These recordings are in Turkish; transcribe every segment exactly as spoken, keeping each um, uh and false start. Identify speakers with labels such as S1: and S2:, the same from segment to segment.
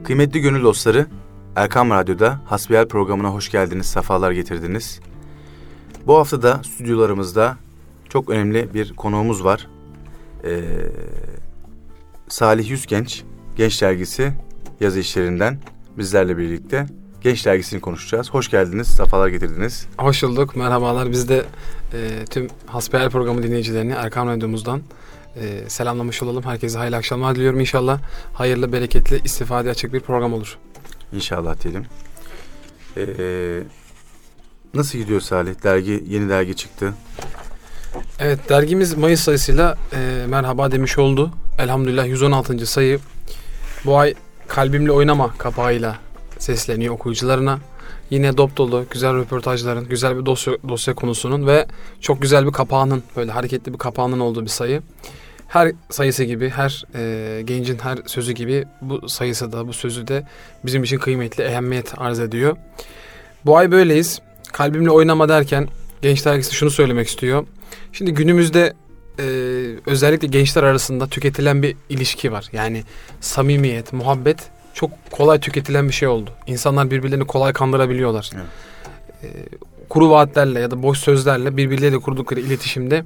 S1: Kıymetli gönül dostları, Erkam Radyo'da Hasbihal programına hoş geldiniz, sefalar getirdiniz. Bu hafta da stüdyolarımızda çok önemli bir konuğumuz var. Ee, Salih Yüzgenç, Genç Dergisi yazı işlerinden bizlerle birlikte Genç Dergisi'ni konuşacağız. Hoş geldiniz, sefalar getirdiniz.
S2: Hoş bulduk, merhabalar. Biz de e, tüm Hasbihal programı dinleyicilerini Erkam Radyomuzdan e, selamlamış olalım. Herkese hayırlı akşamlar diliyorum. İnşallah hayırlı, bereketli, istifadeye açık bir program olur.
S1: İnşallah diyelim. Ee, nasıl gidiyor Salih? Dergi, yeni dergi çıktı.
S2: Evet, dergimiz Mayıs sayısıyla e, merhaba demiş oldu. Elhamdülillah yüz on altıncı sayı. Bu ay Kalbimle Oynama kapağıyla sesleniyor okuyucularına. Yine dop dolu güzel röportajların, güzel bir dosya, dosya konusunun ve çok güzel bir kapağının, böyle hareketli bir kapağının olduğu bir sayı. Her sayısı gibi, her e, gencin her sözü gibi bu sayısı da, bu sözü de bizim için kıymetli, ehemmiyet arz ediyor. Bu ay böyleyiz. Kalbimle oynama derken Genç Dergisi şunu söylemek istiyor. Şimdi günümüzde e, özellikle gençler arasında tüketilen bir ilişki var. Yani samimiyet, muhabbet çok kolay tüketilen bir şey oldu. İnsanlar birbirlerini kolay kandırabiliyorlar. Evet. E, kuru vaatlerle ya da boş sözlerle birbirleriyle kurdukları iletişimde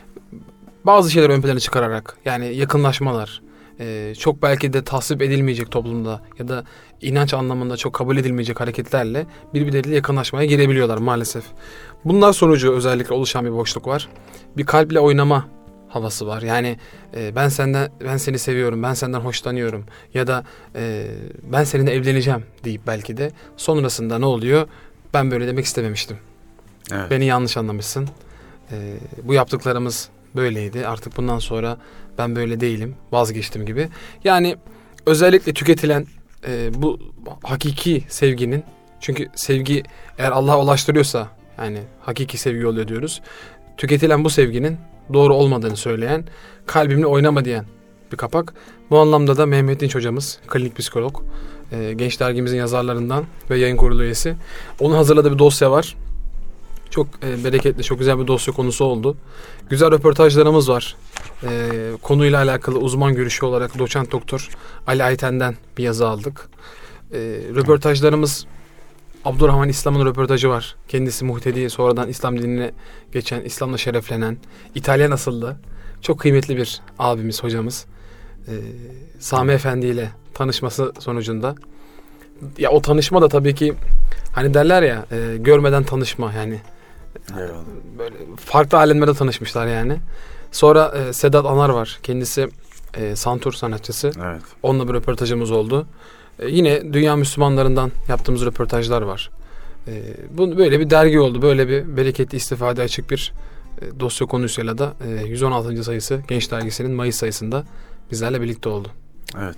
S2: bazı şeyler ön plana çıkararak, yani yakınlaşmalar, e, çok belki de tasvip edilmeyecek toplumda ya da inanç anlamında çok kabul edilmeyecek hareketlerle birbirleriyle yakınlaşmaya girebiliyorlar maalesef. Bunlar sonucu özellikle oluşan bir boşluk var. Bir kalple oynama havası var. Yani e, ben senden, ben seni seviyorum, ben senden hoşlanıyorum ya da e, ben seninle evleneceğim deyip belki de sonrasında ne oluyor? Ben böyle demek istememiştim. Evet. Beni yanlış anlamışsın. E, bu yaptıklarımız böyleydi. Artık bundan sonra ben böyle değilim. Vazgeçtim gibi. Yani özellikle tüketilen e, bu hakiki sevginin, çünkü sevgi eğer Allah'a ulaştırıyorsa yani hakiki sevgi oluyor diyoruz. Tüketilen bu sevginin doğru olmadığını söyleyen, Kalbimle Oynama diyen bir kapak. Bu anlamda da Mehmet Dinç hocamız, klinik psikolog, e, Genç Dergimizin yazarlarından ve yayın kurulu üyesi. Onun hazırladığı bir dosya var. Çok e, bereketli, çok güzel bir dosya konusu oldu. Güzel röportajlarımız var. E, konuyla alakalı uzman görüşü olarak doçent doktor Ali Ayten'den bir yazı aldık. E, röportajlarımız, Abdurrahman İslam'ın röportajı var. Kendisi muhtedi, sonradan İslam dinine geçen, İslam'la şereflenen, İtalyan asıllı, çok kıymetli bir abimiz, hocamız. E, Sami Efendi ile tanışması sonucunda. Ya o tanışma da tabii ki hani derler ya, e, görmeden tanışma yani. Eyvallah. Böyle farklı alemlerde tanışmışlar yani. Sonra e, Sedat Anar var. Kendisi e, santur sanatçısı. Evet. Onunla bir röportajımız oldu. E, yine dünya Müslümanlarından yaptığımız röportajlar var. E, bu böyle bir dergi oldu. Böyle bir bereketli, istifade açık bir e, dosya konusuyla da e, yüz on altıncı sayısı Genç Dergisi'nin Mayıs sayısında bizlerle birlikte oldu. Evet.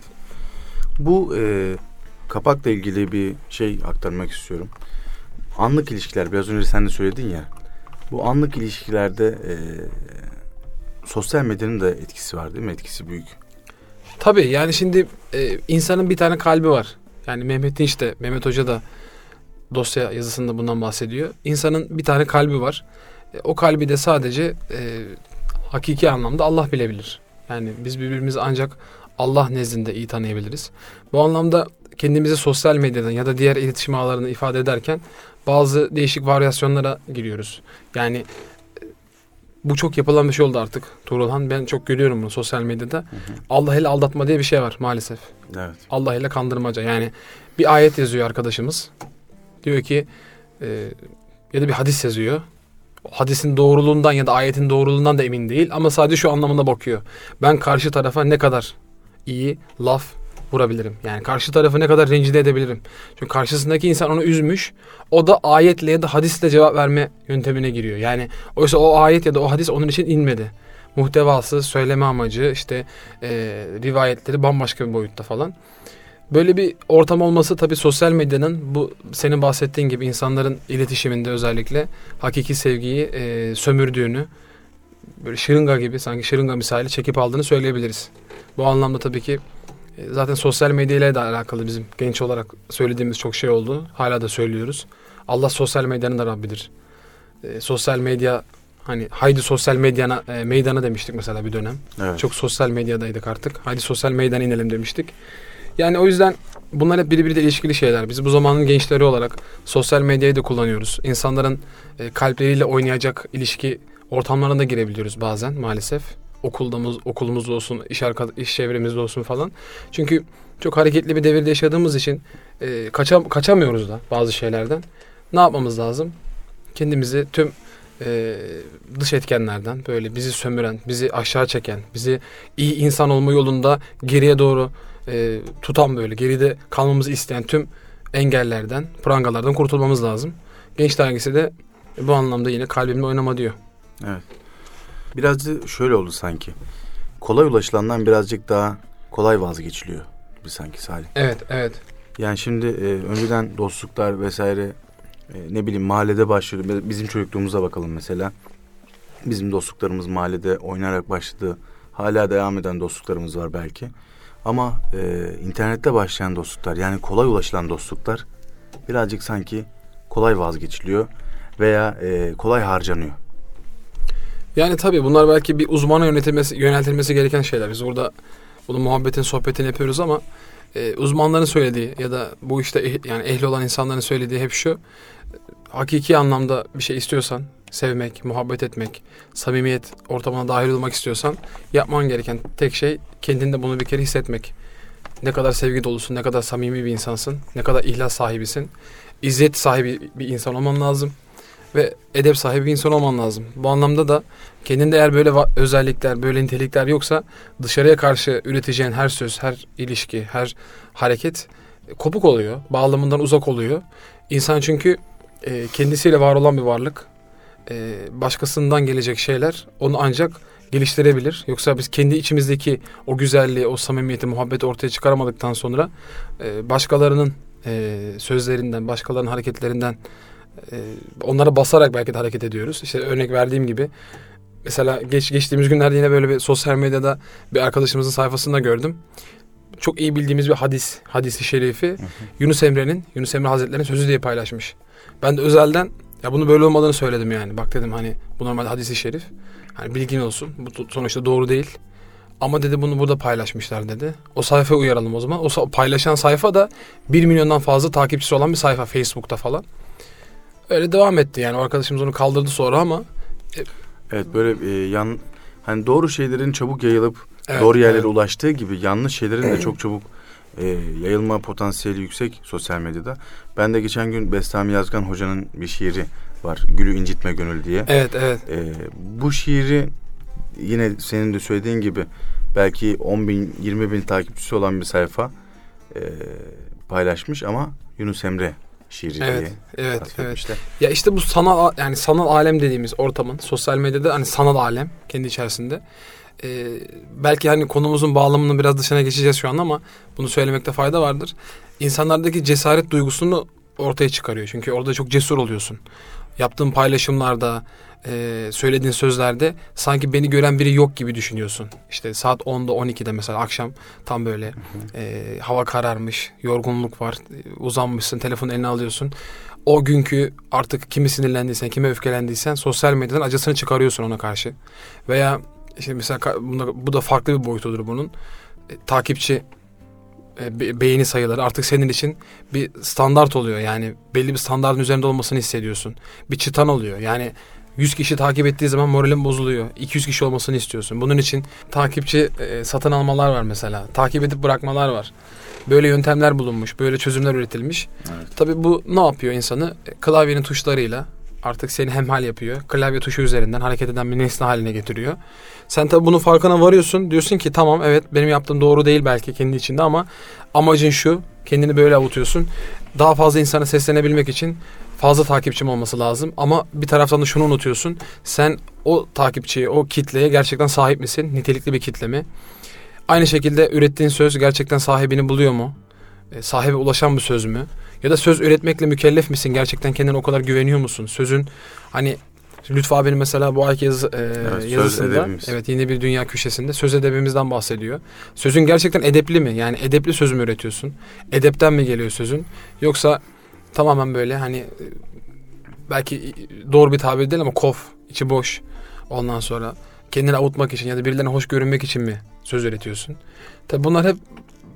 S1: Bu e, kapakla ilgili bir şey aktarmak istiyorum. Anlık ilişkiler, biraz önce sen de söyledin ya. Bu anlık ilişkilerde e, sosyal medyanın da etkisi var değil mi? Etkisi büyük.
S2: Tabii yani şimdi e, insanın bir tane kalbi var. Yani Mehmet Dinç de, Mehmet Hoca da dosya yazısında bundan bahsediyor. İnsanın bir tane kalbi var. E, o kalbi de sadece e, hakiki anlamda Allah bilebilir. Yani biz birbirimizi ancak Allah nezdinde iyi tanıyabiliriz. Bu anlamda kendimizi sosyal medyadan ya da diğer iletişim ağlarını ifade ederken bazı değişik varyasyonlara giriyoruz. Yani bu çok yapılan bir şey oldu artık Tuğrulhan. Ben çok görüyorum bunu sosyal medyada. Hı hı. Allah ile aldatma diye bir şey var maalesef. Evet. Allah ile kandırmaca. Yani bir ayet yazıyor arkadaşımız. Diyor ki e, ya da bir hadis yazıyor. O hadisin doğruluğundan ya da ayetin doğruluğundan da emin değil. Ama sadece şu anlamında bakıyor. Ben karşı tarafa ne kadar iyi laf vurabilirim. Yani karşı tarafı ne kadar rencide edebilirim. Çünkü karşısındaki insan onu üzmüş. O da ayetle ya da hadisle cevap verme yöntemine giriyor. Yani oysa o ayet ya da o hadis onun için inmedi. Muhtevası, söyleme amacı, işte e, rivayetleri bambaşka bir boyutta falan. Böyle bir ortam olması tabii sosyal medyanın bu senin bahsettiğin gibi insanların iletişiminde özellikle hakiki sevgiyi e, sömürdüğünü, böyle şırınga gibi, sanki şırınga misali çekip aldığını söyleyebiliriz. Bu anlamda tabii ki zaten sosyal medya ile de alakalı bizim genç olarak söylediğimiz çok şey oldu. Hala da söylüyoruz. Allah sosyal medyanın da Rabbidir. E, sosyal medya, hani haydi sosyal medyana e, meydana demiştik mesela bir dönem. Evet. Çok sosyal medyadaydık artık. Haydi sosyal meydana inelim demiştik. Yani o yüzden bunlar hep birbiriyle ilişkili şeyler. Biz bu zamanın gençleri olarak sosyal medyayı da kullanıyoruz. İnsanların e, kalpleriyle oynayacak ilişki ortamlarına da girebiliyoruz bazen maalesef. Okulumuz, okulumuzda olsun, iş, arka, iş çevremizde olsun falan. Çünkü çok hareketli bir devirde yaşadığımız için e, kaça, kaçamıyoruz da bazı şeylerden. Ne yapmamız lazım? Kendimizi tüm e, dış etkenlerden, böyle bizi sömüren, bizi aşağı çeken, bizi iyi insan olma yolunda geriye doğru e, tutan, böyle geride kalmamızı isteyen tüm engellerden, prangalardan kurtulmamız lazım. Genç dergisi de bu anlamda yine kalbimle oynama diyor.
S1: Evet. Biraz da şöyle oldu sanki. Kolay ulaşılandan birazcık daha kolay vazgeçiliyor bir sanki Salih.
S2: Evet, evet.
S1: Yani şimdi e, önceden dostluklar vesaire e, ne bileyim mahallede başlıyor. Bizim çocukluğumuza bakalım mesela. Bizim dostluklarımız mahallede oynayarak başladı. Hala devam eden dostluklarımız var belki. Ama e, internette başlayan dostluklar, yani kolay ulaşılan dostluklar birazcık sanki kolay vazgeçiliyor veya e, kolay harcanıyor.
S2: Yani tabii bunlar belki bir uzmana yönetilmesi, yöneltilmesi gereken şeyler. Biz burada bunu muhabbetin, sohbetini yapıyoruz ama e, uzmanların söylediği ya da bu işte eh, yani ehli olan insanların söylediği hep şu: hakiki anlamda bir şey istiyorsan, sevmek, muhabbet etmek, samimiyet ortamına dahil olmak istiyorsan yapman gereken tek şey kendinde bunu bir kere hissetmek. Ne kadar sevgi dolusun, ne kadar samimi bir insansın, ne kadar ihlas sahibisin, izzet sahibi bir insan olman lazım ve edep sahibi bir insan olman lazım. Bu anlamda da kendinde eğer böyle özellikler, böyle nitelikler yoksa dışarıya karşı üreteceğin her söz, her ilişki, her hareket kopuk oluyor, bağlamından uzak oluyor. İnsan çünkü e, kendisiyle var olan bir varlık. E, başkasından gelecek şeyler onu ancak geliştirebilir. Yoksa biz kendi içimizdeki o güzelliği, o samimiyeti, muhabbeti ortaya çıkaramadıktan sonra e, başkalarının e, sözlerinden, başkalarının hareketlerinden e, onlara basarak belki de hareket ediyoruz. İşte örnek verdiğim gibi mesela geç, geçtiğimiz günlerde yine böyle bir sosyal medyada bir arkadaşımızın sayfasında gördüm. Çok iyi bildiğimiz bir hadis, hadisi şerifi, hı hı. Yunus Emre'nin, Yunus Emre Hazretleri'nin sözü diye paylaşmış. Ben de özelden ya bunu böyle olmadığını söyledim yani. Bak dedim, hani bu normal hadisi şerif. Hani bilgin olsun. Bu sonuçta doğru değil. Ama dedi bunu burada paylaşmışlar dedi. O sayfaya uyaralım o zaman. O paylaşan sayfa da bir milyondan fazla takipçisi olan bir sayfa Facebook'ta falan. Öyle devam etti yani. O arkadaşımız onu kaldırdı sonra ama. E,
S1: evet böyle e, yan hani doğru şeylerin çabuk yayılıp
S2: evet,
S1: doğru yerlere
S2: evet.
S1: ulaştığı gibi yanlış şeylerin de çok çabuk e, yayılma potansiyeli yüksek sosyal medyada. Ben de geçen gün Bestami Yazgan Hoca'nın bir şiiri var. Gülü incitme gönül diye.
S2: Evet, evet.
S1: E, bu şiiri yine senin de söylediğin gibi belki on bin, yirmi bin takipçisi olan bir sayfa e, paylaşmış ama Yunus Emre şiiri
S2: evet,
S1: diye.
S2: Evet, evet. Ya işte bu sanal, yani sanal alem dediğimiz ortamın sosyal medyada hani sanal alem kendi içerisinde. Ee, belki hani konumuzun bağlamının biraz dışına geçeceğiz şu an ama bunu söylemekte fayda vardır. İnsanlardaki cesaret duygusunu ortaya çıkarıyor. Çünkü orada çok cesur oluyorsun. Yaptığın paylaşımlarda, e, söylediğin sözlerde sanki beni gören biri yok gibi düşünüyorsun. İşte saat onda on ikide mesela akşam tam böyle e, hava kararmış, yorgunluk var, uzanmışsın, telefonu eline alıyorsun. O günkü artık kimi sinirlendiysen, kime öfkelendiysen sosyal medyadan acısını çıkarıyorsun ona karşı. Veya işte mesela bu da farklı bir boyutudur bunun. E, takipçi e, beğeni sayıları artık senin için bir standart oluyor. Yani belli bir standartın üzerinde olmasını hissediyorsun. Bir çıtan oluyor. Yani yüz kişi takip ettiği zaman moralin bozuluyor. iki yüz kişi olmasını istiyorsun. Bunun için takipçi e, satın almalar var mesela. Takip edip bırakmalar var. Böyle yöntemler bulunmuş. Böyle çözümler üretilmiş. Evet. Tabii bu ne yapıyor insanı? Klavyenin tuşlarıyla artık seni hemhal yapıyor. Klavye tuşu üzerinden hareket eden bir nesne haline getiriyor. Sen tabii bunun farkına varıyorsun. Diyorsun ki tamam, evet benim yaptığım doğru değil belki kendi içinde ama amacın şu. Kendini böyle avutuyorsun. Daha fazla insana seslenebilmek için fazla takipçim olması lazım. Ama bir taraftan da şunu unutuyorsun. Sen o takipçiye, o kitleye gerçekten sahip misin? Nitelikli bir kitle mi? Aynı şekilde ürettiğin söz gerçekten sahibini buluyor mu? E, sahibe ulaşan bir söz mü? Ya da söz üretmekle mükellef misin? Gerçekten kendine o kadar güveniyor musun? Sözün hani Lütfü abinin mesela bu ayki yazı, e,
S1: evet,
S2: yazısında evet yeni bir dünya köşesinde söz edebimizden bahsediyor. Sözün gerçekten edepli mi? Yani edepli söz mü üretiyorsun? Edepten mi geliyor sözün? Yoksa tamamen böyle hani belki doğru bir tabir değil ama kof, içi boş. Ondan sonra kendini avutmak için ya da birilerine hoş görünmek için mi söz üretiyorsun? Tabii bunlar hep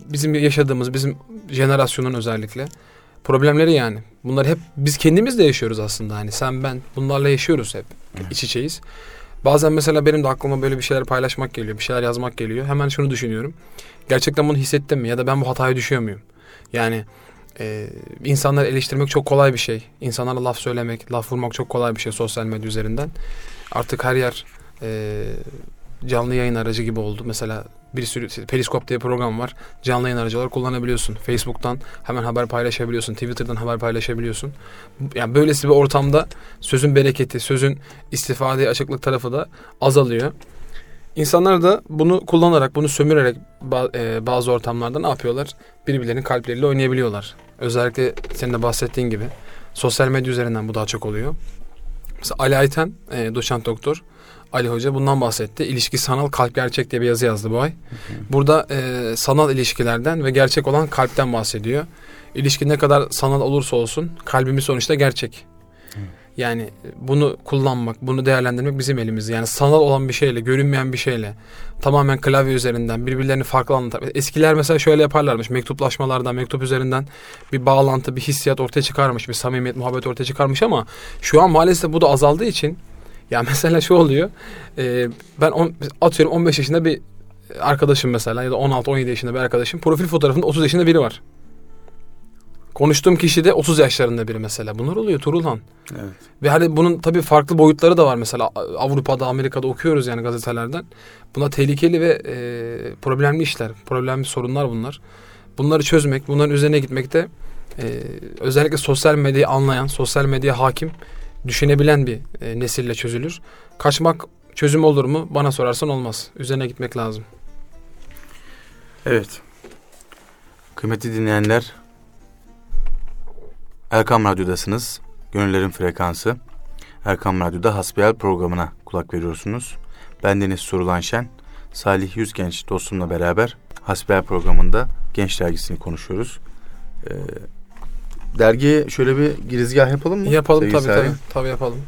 S2: bizim yaşadığımız, bizim jenerasyonun özellikle problemleri yani. Bunları hep biz kendimiz de yaşıyoruz aslında. Hani sen ben bunlarla yaşıyoruz hep. İç içeyiz. Bazen mesela benim de aklıma böyle bir şeyler paylaşmak geliyor. Bir şeyler yazmak geliyor. Hemen şunu düşünüyorum. Gerçekten bunu hissettim mi? Ya da ben bu hataya düşüyor muyum? Yani e, insanları eleştirmek çok kolay bir şey. İnsanlara laf söylemek, laf vurmak çok kolay bir şey sosyal medya üzerinden. Artık her yer e, canlı yayın aracı gibi oldu. Mesela bir sürü Periskop diye program var. Canlı yayın aracı olarak kullanabiliyorsun. Facebook'tan hemen haber paylaşabiliyorsun. Twitter'dan haber paylaşabiliyorsun. Yani böylesi bir ortamda sözün bereketi, sözün istifadeye açıklık tarafı da azalıyor. İnsanlar da bunu kullanarak, bunu sömürerek bazı ortamlarda ne yapıyorlar? Birbirlerinin kalpleriyle oynayabiliyorlar. Özellikle senin de bahsettiğin gibi sosyal medya üzerinden bu daha çok oluyor. Mesela Ali Ayten, e, doçent doktor Ali Hoca bundan bahsetti. İlişki sanal, kalp gerçek diye bir yazı yazdı bu ay. Hı hı. Burada e, sanal ilişkilerden ve gerçek olan kalpten bahsediyor. İlişki ne kadar sanal olursa olsun kalbimiz sonuçta gerçek. Hı. Yani bunu kullanmak, bunu değerlendirmek bizim elimizde. Yani sanal olan bir şeyle, görünmeyen bir şeyle, tamamen klavye üzerinden birbirlerini farklı anlatan. Eskiler mesela şöyle yaparlarmış. Mektuplaşmalardan, mektup üzerinden bir bağlantı, bir hissiyat ortaya çıkarmış. Bir samimiyet, muhabbet ortaya çıkarmış ama şu an maalesef bu da azaldığı için ya mesela şu oluyor. E, ben on, atıyorum on beş yaşında bir arkadaşım mesela ya da on altı on yedi yaşında bir arkadaşım. Profil fotoğrafında otuz yaşında biri var. Konuştuğum kişi de otuz yaşlarında biri mesela. Bunlar oluyor Turulhan.
S1: Evet.
S2: Ve hani bunun tabii farklı boyutları da var mesela. Avrupa'da, Amerika'da okuyoruz yani gazetelerden. Bunlar tehlikeli ve e, problemli işler. Problemli sorunlar bunlar. Bunları çözmek, bunların üzerine gitmek de e, özellikle sosyal medyayı anlayan, sosyal medyaya hakim, düşünebilen bir e, nesille çözülür. Kaçmak çözüm olur mu? Bana sorarsan olmaz. Üzerine gitmek lazım.
S1: Evet. Kıymetli dinleyenler, Erkam Radyo'dasınız. Gönüllerin frekansı. Erkam Radyo'da Hasbihal programına kulak veriyorsunuz. Ben Deniz Sorulan Şen, Salih Yüzgenç dostumla beraber Hasbihal programında Genç Dergisi'ni konuşuyoruz. Ee, dergiye şöyle bir girizgah yapalım mı?
S2: Yapalım
S1: Sevgili
S2: tabii
S1: Salih.
S2: tabii. Tabii yapalım.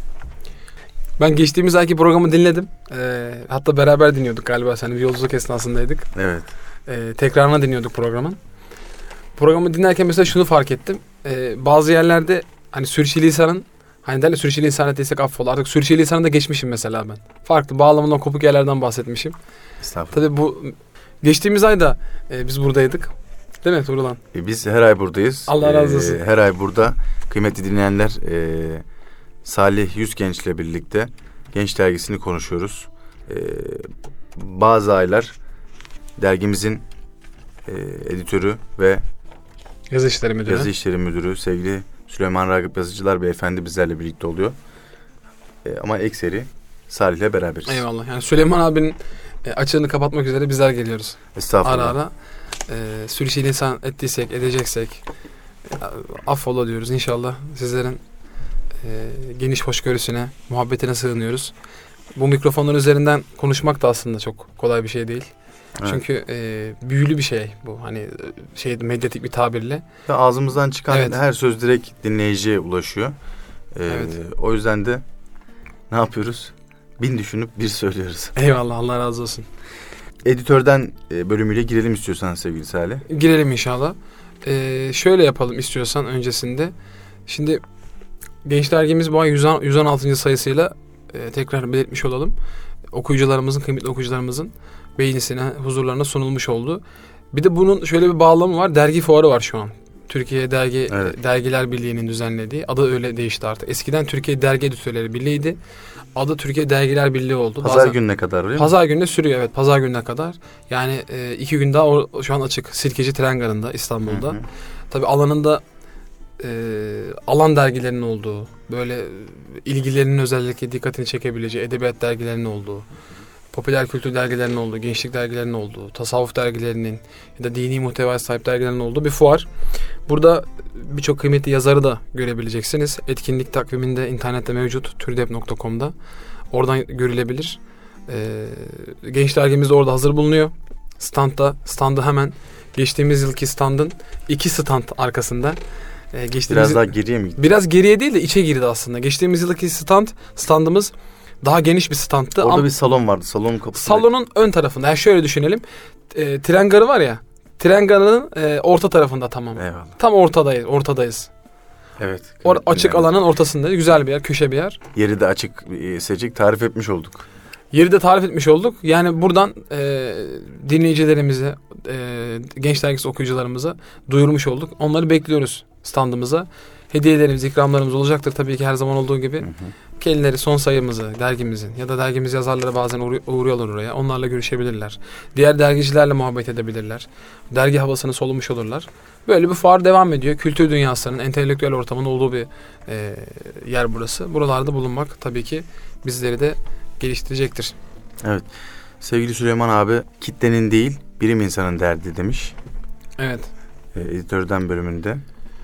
S2: Ben geçtiğimiz ayki programı dinledim. Ee, hatta beraber dinliyorduk galiba. Sen bir yolculuk esnasındaydık.
S1: Evet.
S2: Ee, tekrarına dinliyorduk programın. Programı dinlerken mesela şunu fark ettim. Ee, bazı yerlerde hani sürçülisanın hani derler sürçülisan ettiysek affola. Artık sürçülisanı da geçmişim mesela ben. Farklı bağlamından kopuk yerlerden bahsetmişim.
S1: Estağfurullah.
S2: Tabii bu geçtiğimiz ayda e, biz buradaydık. Değil mi Turulan?
S1: E, biz her ay buradayız.
S2: Allah razı olsun.
S1: E, her ay burada kıymetli dinleyenler e, Salih Yüzgenç ile birlikte Genç Dergisi'ni konuşuyoruz. E, bazı aylar dergimizin e, editörü ve
S2: Yazı İşleri Müdürü.
S1: Yazı İşleri Müdürü sevgili Süleyman Ragıp Yazıcılar Beyefendi bizlerle birlikte oluyor. E, ama ekseri Salih ile beraberiz.
S2: Eyvallah. Yani Süleyman abinin e, açığını kapatmak üzere bizler geliyoruz.
S1: Estağfurullah.
S2: Ara ara e, sürçülisan ettiysek, edeceksek e, affola diyoruz. İnşallah sizlerin e, geniş hoşgörüsüne, muhabbetine sığınıyoruz. Bu mikrofonların üzerinden konuşmak da aslında çok kolay bir şey değil. Evet. Çünkü e, büyülü bir şey bu. Hani şey medyatik bir tabirle.
S1: Ya ağzımızdan çıkan
S2: evet.
S1: her söz direkt dinleyiciye ulaşıyor. Ee,
S2: evet.
S1: O yüzden de ne yapıyoruz? Bin düşünüp bir söylüyoruz.
S2: Eyvallah, Allah razı olsun.
S1: Editörden e, bölümüyle girelim istiyorsan sevgili Salih.
S2: Girelim inşallah. Ee, şöyle yapalım istiyorsan öncesinde. Şimdi Genç Dergimiz bu ay yüz on altıncı sayısıyla e, tekrar belirtmiş olalım. Okuyucularımızın, kıymetli okuyucularımızın beğenisine, huzurlarına sunulmuş oldu. Bir de bunun şöyle bir bağlamı var. Dergi fuarı var şu an. Türkiye Dergi
S1: evet.
S2: Dergiler Birliği'nin düzenlediği. Adı öyle değişti artık. Eskiden Türkiye Dergi Editörleri Birliği'ydi. Adı Türkiye Dergiler Birliği oldu.
S1: Pazar
S2: Bazen,
S1: gününe kadar öyle mi?
S2: Pazar gününe sürüyor evet. Pazar gününe kadar. Yani e, iki gün daha o, şu an açık. Sirkeci Tren Garı'nda İstanbul'da. Hı hı. Tabii alanında e, alan dergilerinin olduğu, böyle ilgilerinin özellikle dikkatini çekebileceği edebiyat dergilerinin olduğu, popüler kültür dergilerinin olduğu, gençlik dergilerinin olduğu, tasavvuf dergilerinin ya da dini muhtevaya sahip dergilerinin olduğu bir fuar. Burada birçok kıymetli yazarı da görebileceksiniz. Etkinlik takviminde internette mevcut türdep nokta com'da. Oradan görülebilir. Ee, genç dergimiz de orada hazır bulunuyor. Standda, standı hemen geçtiğimiz yılki standın iki stand arkasında. Ee,
S1: Biraz yıl, daha geriye mi gitti?
S2: Biraz geriye değil de içe girdi aslında. Geçtiğimiz yılki stand, standımız daha geniş bir standtı.
S1: Orada
S2: Am-
S1: bir salon vardı. Salonun kapısı.
S2: Salonun ön tarafında. Yani şöyle düşünelim. E, tren garı var ya. Tren garının e, orta tarafında tamam.
S1: Eyvallah.
S2: Tam ortadayız. Ortadayız.
S1: Evet.
S2: Or, açık
S1: dinlerim.
S2: alanın ortasındayız. Güzel bir yer, köşe bir yer.
S1: Yeri de açık, e, seçik tarif etmiş olduk.
S2: Yeri de tarif etmiş olduk. Yani buradan e, dinleyicilerimize, e, Genç Dergisi okuyucularımıza duyurmuş olduk. Onları bekliyoruz standımıza. Hediyelerimiz, ikramlarımız olacaktır tabii ki her zaman olduğu gibi.
S1: Hı hı.
S2: Kendileri son sayımızı, dergimizin ya da dergimiz yazarları bazen uğru- uğruyorlar oraya. Onlarla görüşebilirler. Diğer dergicilerle muhabbet edebilirler. Dergi havasını solumuş olurlar. Böyle bir fuar devam ediyor. Kültür dünyasının, entelektüel ortamın olduğu bir e, yer burası. Buralarda bulunmak tabii ki bizleri de geliştirecektir.
S1: Evet. Sevgili Süleyman abi, kitlenin değil bilim insanın derdi demiş.
S2: Evet.
S1: E, editörden bölümünde.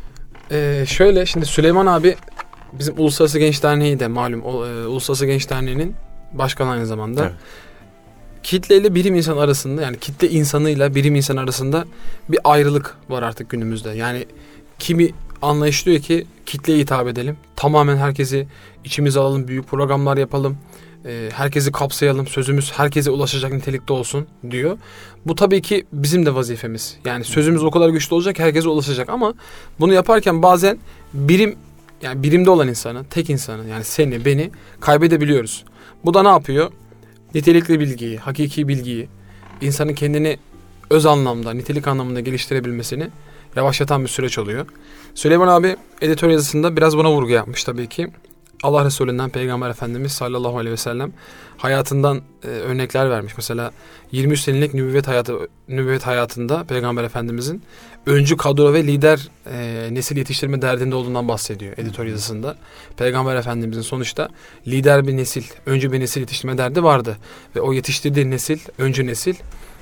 S2: Ee, şöyle şimdi Süleyman abi bizim Uluslararası Genç Derneği de malum o, e, Uluslararası Genç Derneği'nin başkanı aynı zamanda.
S1: Evet.
S2: Kitle ile bilim insan arasında, yani kitle insanıyla bilim insan arasında bir ayrılık var artık günümüzde. Yani kimi anlayış diyor ki kitleye hitap edelim. Tamamen herkesi içimize alalım, büyük programlar yapalım. e, herkesi kapsayalım, sözümüz herkese ulaşacak nitelikte olsun diyor. Bu tabii ki bizim de vazifemiz. Yani sözümüz o kadar güçlü olacak ki herkese ulaşacak ama bunu yaparken bazen birim, yani birimde olan insanı, tek insanı, yani seni, beni kaybedebiliyoruz. Bu da ne yapıyor? Nitelikli bilgiyi, hakiki bilgiyi, insanın kendini öz anlamda, nitelik anlamında geliştirebilmesini yavaşlatan bir süreç oluyor. Süleyman abi editör yazısında biraz buna vurgu yapmış tabii ki. Allah Resulü'nden Peygamber Efendimiz sallallahu aleyhi ve sellem hayatından e, örnekler vermiş. Mesela yirmi üç senelik nübüvvet hayatı nübüvvet hayatında Peygamber Efendimizin öncü kadro ve lider e, nesil yetiştirme derdinde olduğundan bahsediyor editör yazısında. Peygamber Efendimizin sonuçta lider bir nesil, öncü bir nesil yetiştirme derdi vardı ve o yetiştirdiği nesil, öncü nesil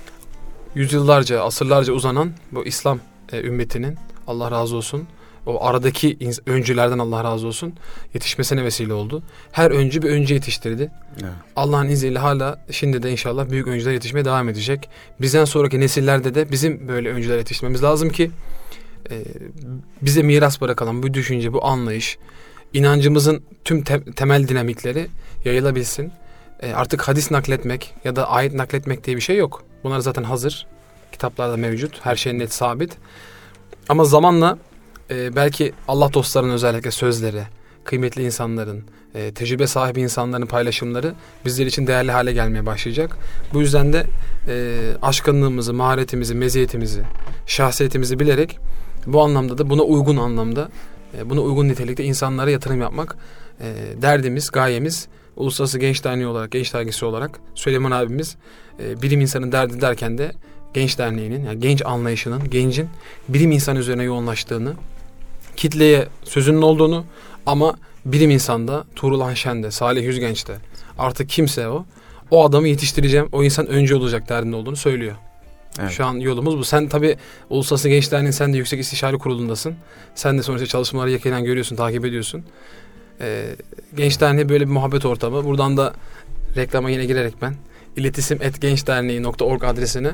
S2: yüzyıllarca, asırlarca uzanan bu İslam e, ümmetinin, Allah razı olsun, o aradaki öncülerden Allah razı olsun, yetişmesine vesile oldu. Her öncü bir öncü yetiştirdi.
S1: Evet.
S2: Allah'ın izniyle hala şimdi de inşallah büyük öncüler yetişmeye devam edecek. Bizden sonraki nesillerde de bizim böyle öncüler yetiştirmemiz lazım ki e, bize miras bırakalım bu düşünce, bu anlayış, inancımızın tüm te- temel dinamikleri yayılabilsin. E, artık hadis nakletmek ya da ayet nakletmek diye bir şey yok. Bunlar zaten hazır. Kitaplarda mevcut. Her şey net, sabit. Ama zamanla Ee, belki Allah dostlarının özellikle sözleri, kıymetli insanların, e, tecrübe sahibi insanların paylaşımları bizler için değerli hale gelmeye başlayacak. Bu yüzden de e, aşkınlığımızı, maharetimizi, meziyetimizi, şahsiyetimizi bilerek bu anlamda da buna uygun anlamda, e, buna uygun nitelikte insanlara yatırım yapmak e, derdimiz, gayemiz. Uluslararası Genç Derneği olarak, Genç Dergisi olarak Süleyman abimiz e, bilim insanın derdi derken de Genç Derneği'nin, yani genç anlayışının, gencin bilim insanı üzerine yoğunlaştığını, kitleye sözünün olduğunu ama bilim insanda, Tuğrul Hanşen'de, Salih Yüzgenç'te artık kimse o, o adamı yetiştireceğim, o insan önce olacak derdinde olduğunu söylüyor. Evet. Şu an yolumuz bu. Sen tabii Uluslararası Genç Derneği'nin, sen de Yüksek İstişare Kurulu'ndasın. Sen de sonuçta çalışmaları yakinen görüyorsun, takip ediyorsun. Ee, Genç Derneği böyle bir muhabbet ortamı. Buradan da reklama yine girerek ben iletisim et gençderneği nokta org adresine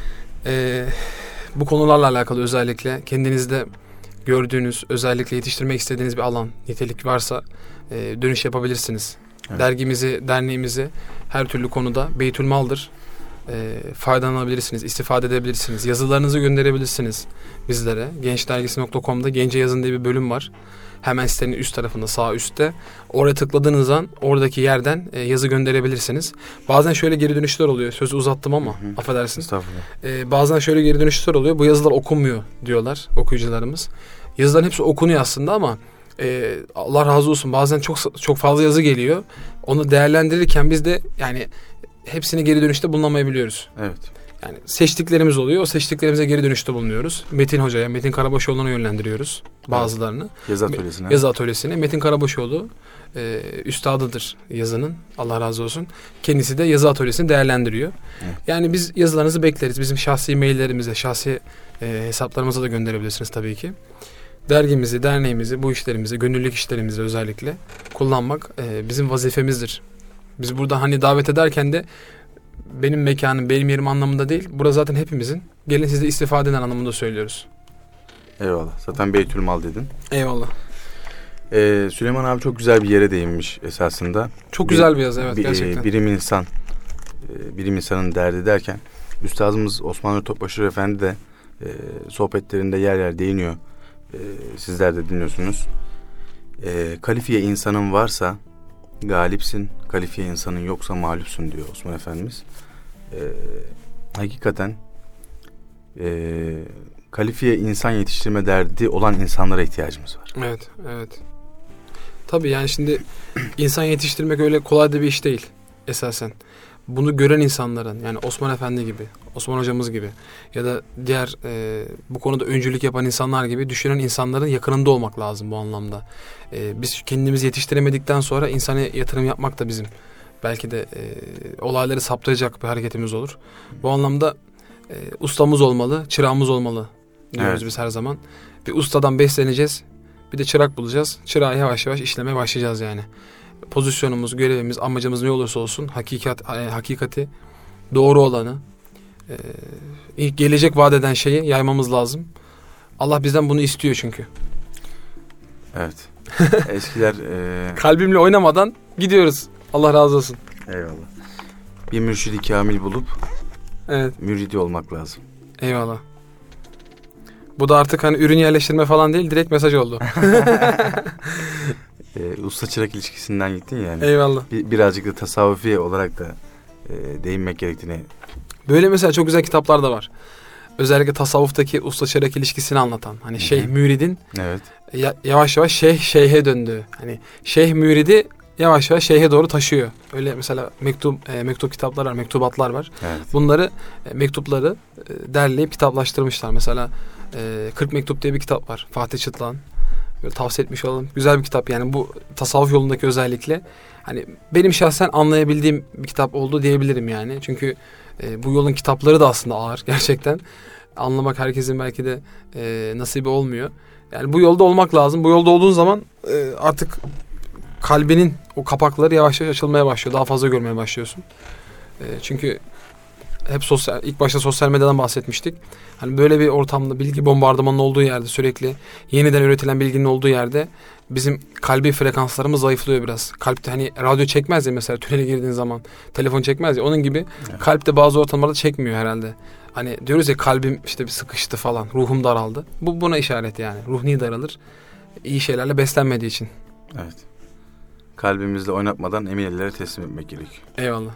S2: e, bu konularla alakalı özellikle kendinizde gördüğünüz, özellikle yetiştirmek istediğiniz bir alan, nitelik varsa e, dönüş yapabilirsiniz. Evet. Dergimizi, derneğimizi her türlü konuda beytülmaldır. E, faydalanabilirsiniz, istifade edebilirsiniz. Yazılarınızı gönderebilirsiniz bizlere. gençdergisi nokta com'da Gence Yazın diye bir bölüm var. Hemen sitenin üst tarafında, sağ üstte. Oraya tıkladığınız an oradaki yerden e, yazı gönderebilirsiniz. Bazen şöyle geri dönüşler oluyor. Sözü uzattım ama hı hı. affedersin.
S1: Estağfurullah.
S2: E, bazen şöyle geri dönüşler oluyor. Bu yazılar okunmuyor diyorlar okuyucularımız. Yazıların hepsi okunuyor aslında ama e, Allah razı olsun bazen çok çok fazla yazı geliyor. Onu değerlendirirken biz de yani hepsini geri dönüşte bulunamayabiliyoruz.
S1: Evet.
S2: Yani seçtiklerimiz oluyor. O seçtiklerimize geri dönüşte bulunuyoruz. Metin Hoca'ya, Metin Karabaşoğlu'na yönlendiriyoruz bazılarını. Evet.
S1: Yazı atölyesine.
S2: Yazı atölyesine. Metin Karabaşoğlu e, üstadıdır yazının. Allah razı olsun. Kendisi de yazı atölyesini değerlendiriyor. Evet. Yani biz yazılarınızı bekleriz. Bizim şahsi maillerimize, şahsi e, hesaplarımıza da gönderebilirsiniz tabii ki. Dergimizi, derneğimizi, bu işlerimizi, gönüllülük işlerimizi özellikle kullanmak e, bizim vazifemizdir. Biz burada hani davet ederken de benim mekanım, benim yerim anlamında değil. Burası zaten hepimizin. Gelin siz de istifade eden anlamında söylüyoruz.
S1: Eyvallah. Zaten beytülmal dedin.
S2: Eyvallah.
S1: Ee, Süleyman abi çok güzel bir yere değinmiş esasında.
S2: Çok bir, güzel bir yazı evet
S1: bir,
S2: gerçekten.
S1: E, bilim insan, e, bilim insanın derdi derken Üstadımız Osman Nuri Topbaşır Efendi de e, sohbetlerinde yer yer değiniyor. E, sizler de dinliyorsunuz. E, kalifiye insanın varsa galipsin, kalifiye insanın yoksa mağlupsun diyor Osman Efendimiz. E, hakikaten e, kalifiye insan yetiştirme derdi olan insanlara ihtiyacımız var.
S2: Evet, evet. Tabii yani şimdi insan yetiştirmek öyle kolay da bir iş değil esasen. Bunu gören insanların, yani Osman Efendi gibi, Osman hocamız gibi ya da diğer e, bu konuda öncülük yapan insanlar gibi düşünen insanların yakınında olmak lazım bu anlamda. E, biz kendimizi yetiştiremedikten sonra insana yatırım yapmak da bizim belki de e, olayları saptayacak bir hareketimiz olur. Bu anlamda e, ustamız olmalı, çırağımız olmalı diyoruz
S1: Evet.
S2: biz her zaman. Bir ustadan besleneceğiz, bir de çırak bulacağız. Çırağı yavaş yavaş işlemeye başlayacağız yani. Pozisyonumuz, görevimiz, amacımız ne olursa olsun hakikat, hakikati, doğru olanı, e, gelecek vaat eden şeyi yaymamız lazım. Allah bizden bunu istiyor çünkü.
S1: Evet. Eskiler e,
S2: Kalbimle oynamadan gidiyoruz. Allah razı olsun.
S1: eyvallah. Bir mürşidi kamil bulup
S2: Evet,
S1: müridi olmak lazım.
S2: eyvallah. Bu da artık hani ürün yerleştirme falan değil, direkt mesaj oldu.
S1: E, usta çırak ilişkisinden gittin yani.
S2: Eyvallah.
S1: Bir, birazcık da tasavvufi olarak da e, değinmek gerektiğini.
S2: Böyle mesela çok güzel kitaplar da var. Özellikle tasavvuftaki usta çırak ilişkisini anlatan. Hani şeyh müridin
S1: Evet.
S2: ya- yavaş yavaş şeyh şeyhe döndüğü. Hani şeyh müridi yavaş yavaş şeyhe doğru taşıyor. Öyle mesela mektup e, mektup kitaplar var, mektubatlar var.
S1: Evet.
S2: Bunları e, mektupları e, derleyip kitaplaştırmışlar. Mesela e, kırk Mektup diye bir kitap var. Fatih Çıtlan. Böyle tavsiye etmiş olalım. Güzel bir kitap yani, bu tasavvuf yolundaki özellikle. Hani benim şahsen anlayabildiğim bir kitap oldu diyebilirim yani. Çünkü e, bu yolun kitapları da aslında ağır gerçekten. Anlamak herkesin belki de e, nasibi olmuyor. Yani bu yolda olmak lazım. Bu yolda olduğun zaman e, artık kalbinin o kapakları yavaş yavaş açılmaya başlıyor. Daha fazla görmeye başlıyorsun. E, çünkü hep sosyal, ilk başta sosyal medyadan bahsetmiştik. Hani böyle bir ortamda, bilgi bombardımanının olduğu yerde, sürekli yeniden üretilen bilginin olduğu yerde bizim kalbi frekanslarımız zayıflıyor biraz. Kalpte hani radyo çekmez ya mesela, tünele girdiğin zaman telefon çekmez ya, onun gibi
S1: Evet.
S2: kalpte bazı ortamlarda çekmiyor herhalde. Hani diyoruz ya, kalbim işte bir sıkıştı falan, ruhum daraldı. Bu buna işaret yani. Ruh niye daralır? İyi şeylerle beslenmediği için.
S1: Evet. Kalbimizle oynatmadan emin ellere teslim etmek gerekiyor.
S2: Eyvallah.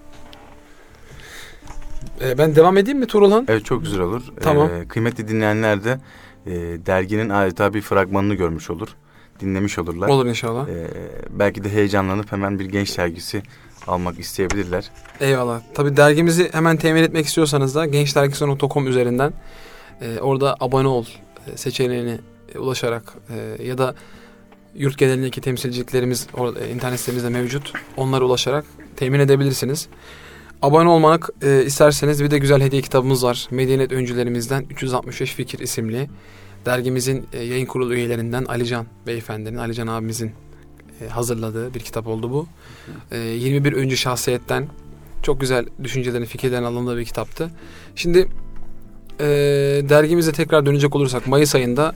S2: Ee, ben devam edeyim mi Tuğrulhan?
S1: Evet, çok güzel olur.
S2: Tamam.
S1: Ee, kıymetli dinleyenler de e, derginin adeta bir fragmanını görmüş olur. Dinlemiş olurlar.
S2: Olur inşallah.
S1: Ee, belki de heyecanlanıp hemen bir genç dergisi almak isteyebilirler.
S2: Eyvallah. Tabii dergimizi hemen temin etmek istiyorsanız da gençdergisi nokta com üzerinden e, orada abone ol e, seçeneğine e, ulaşarak e, ya da yurt genelindeki temsilciliklerimiz orada, e, internet sitemizde mevcut. Onlara ulaşarak temin edebilirsiniz. Abone olmak e, isterseniz bir de güzel hediye kitabımız var. Medeniyet öncülerimizden üç yüz altmış beş Fikir isimli. Dergimizin e, yayın kurulu üyelerinden Alican Beyefendinin, Alican abimizin e, hazırladığı bir kitap oldu bu. E, yirmi bir öncü şahsiyetten çok güzel düşüncelerin, fikirlerin alındığı bir kitaptı. Şimdi e, dergimize tekrar dönecek olursak, Mayıs ayında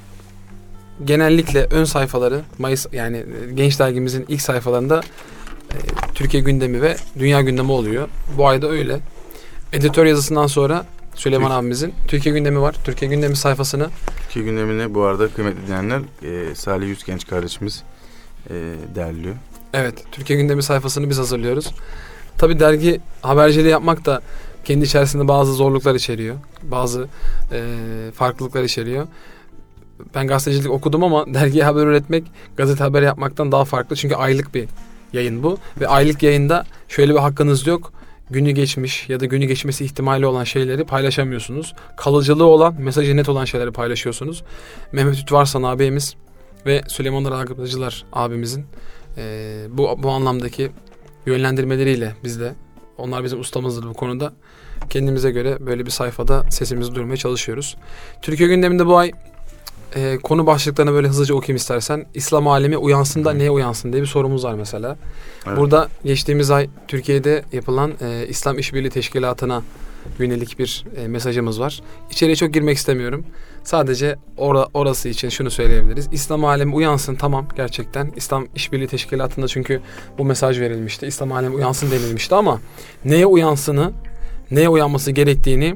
S2: genellikle ön sayfaları, Mayıs yani e, genç dergimizin ilk sayfalarında e, Türkiye gündemi ve dünya gündemi oluyor. Bu ayda öyle. Editör yazısından sonra Süleyman
S1: Türk-
S2: abimizin Türkiye gündemi var. Türkiye gündemi sayfasını
S1: Türkiye gündemini bu arada kıymetli dinleyenler e, Salih Yüzgenç kardeşimiz e, derliyor.
S2: Evet, Türkiye gündemi sayfasını biz hazırlıyoruz. Tabii dergi haberciliği yapmak da kendi içerisinde bazı zorluklar içeriyor. Bazı e, farklılıklar içeriyor. Ben gazetecilik okudum ama dergiye haber üretmek gazete haber yapmaktan daha farklı. Çünkü aylık bir yayın bu. Ve aylık yayında şöyle bir hakkınız yok. Günü geçmiş ya da günü geçmesi ihtimali olan şeyleri paylaşamıyorsunuz. Kalıcılığı olan, mesajı net olan şeyleri paylaşıyorsunuz. Mehmet Ütvarsan abimiz ve Süleyman Ragıplıcılar abimizin e, bu, bu anlamdaki yönlendirmeleriyle biz de, onlar bizim ustamızdır bu konuda, kendimize göre böyle bir sayfada sesimizi duyurmaya çalışıyoruz. Türkiye gündeminde bu ay e, konu başlıklarını böyle hızlıca okuyayım istersen. İslam alemi uyansın da neye uyansın diye bir sorumuz var mesela.
S1: Evet.
S2: Burada geçtiğimiz ay Türkiye'de yapılan e, İslam İşbirliği Teşkilatı'na yönelik bir e, mesajımız var. İçeriye çok girmek istemiyorum. Sadece or- orası için şunu söyleyebiliriz. İslam alemi uyansın, tamam, gerçekten. İslam İşbirliği Teşkilatı'nda çünkü bu mesaj verilmişti. İslam alemi uyansın denilmişti ama neye uyansını, neye uyanması gerektiğini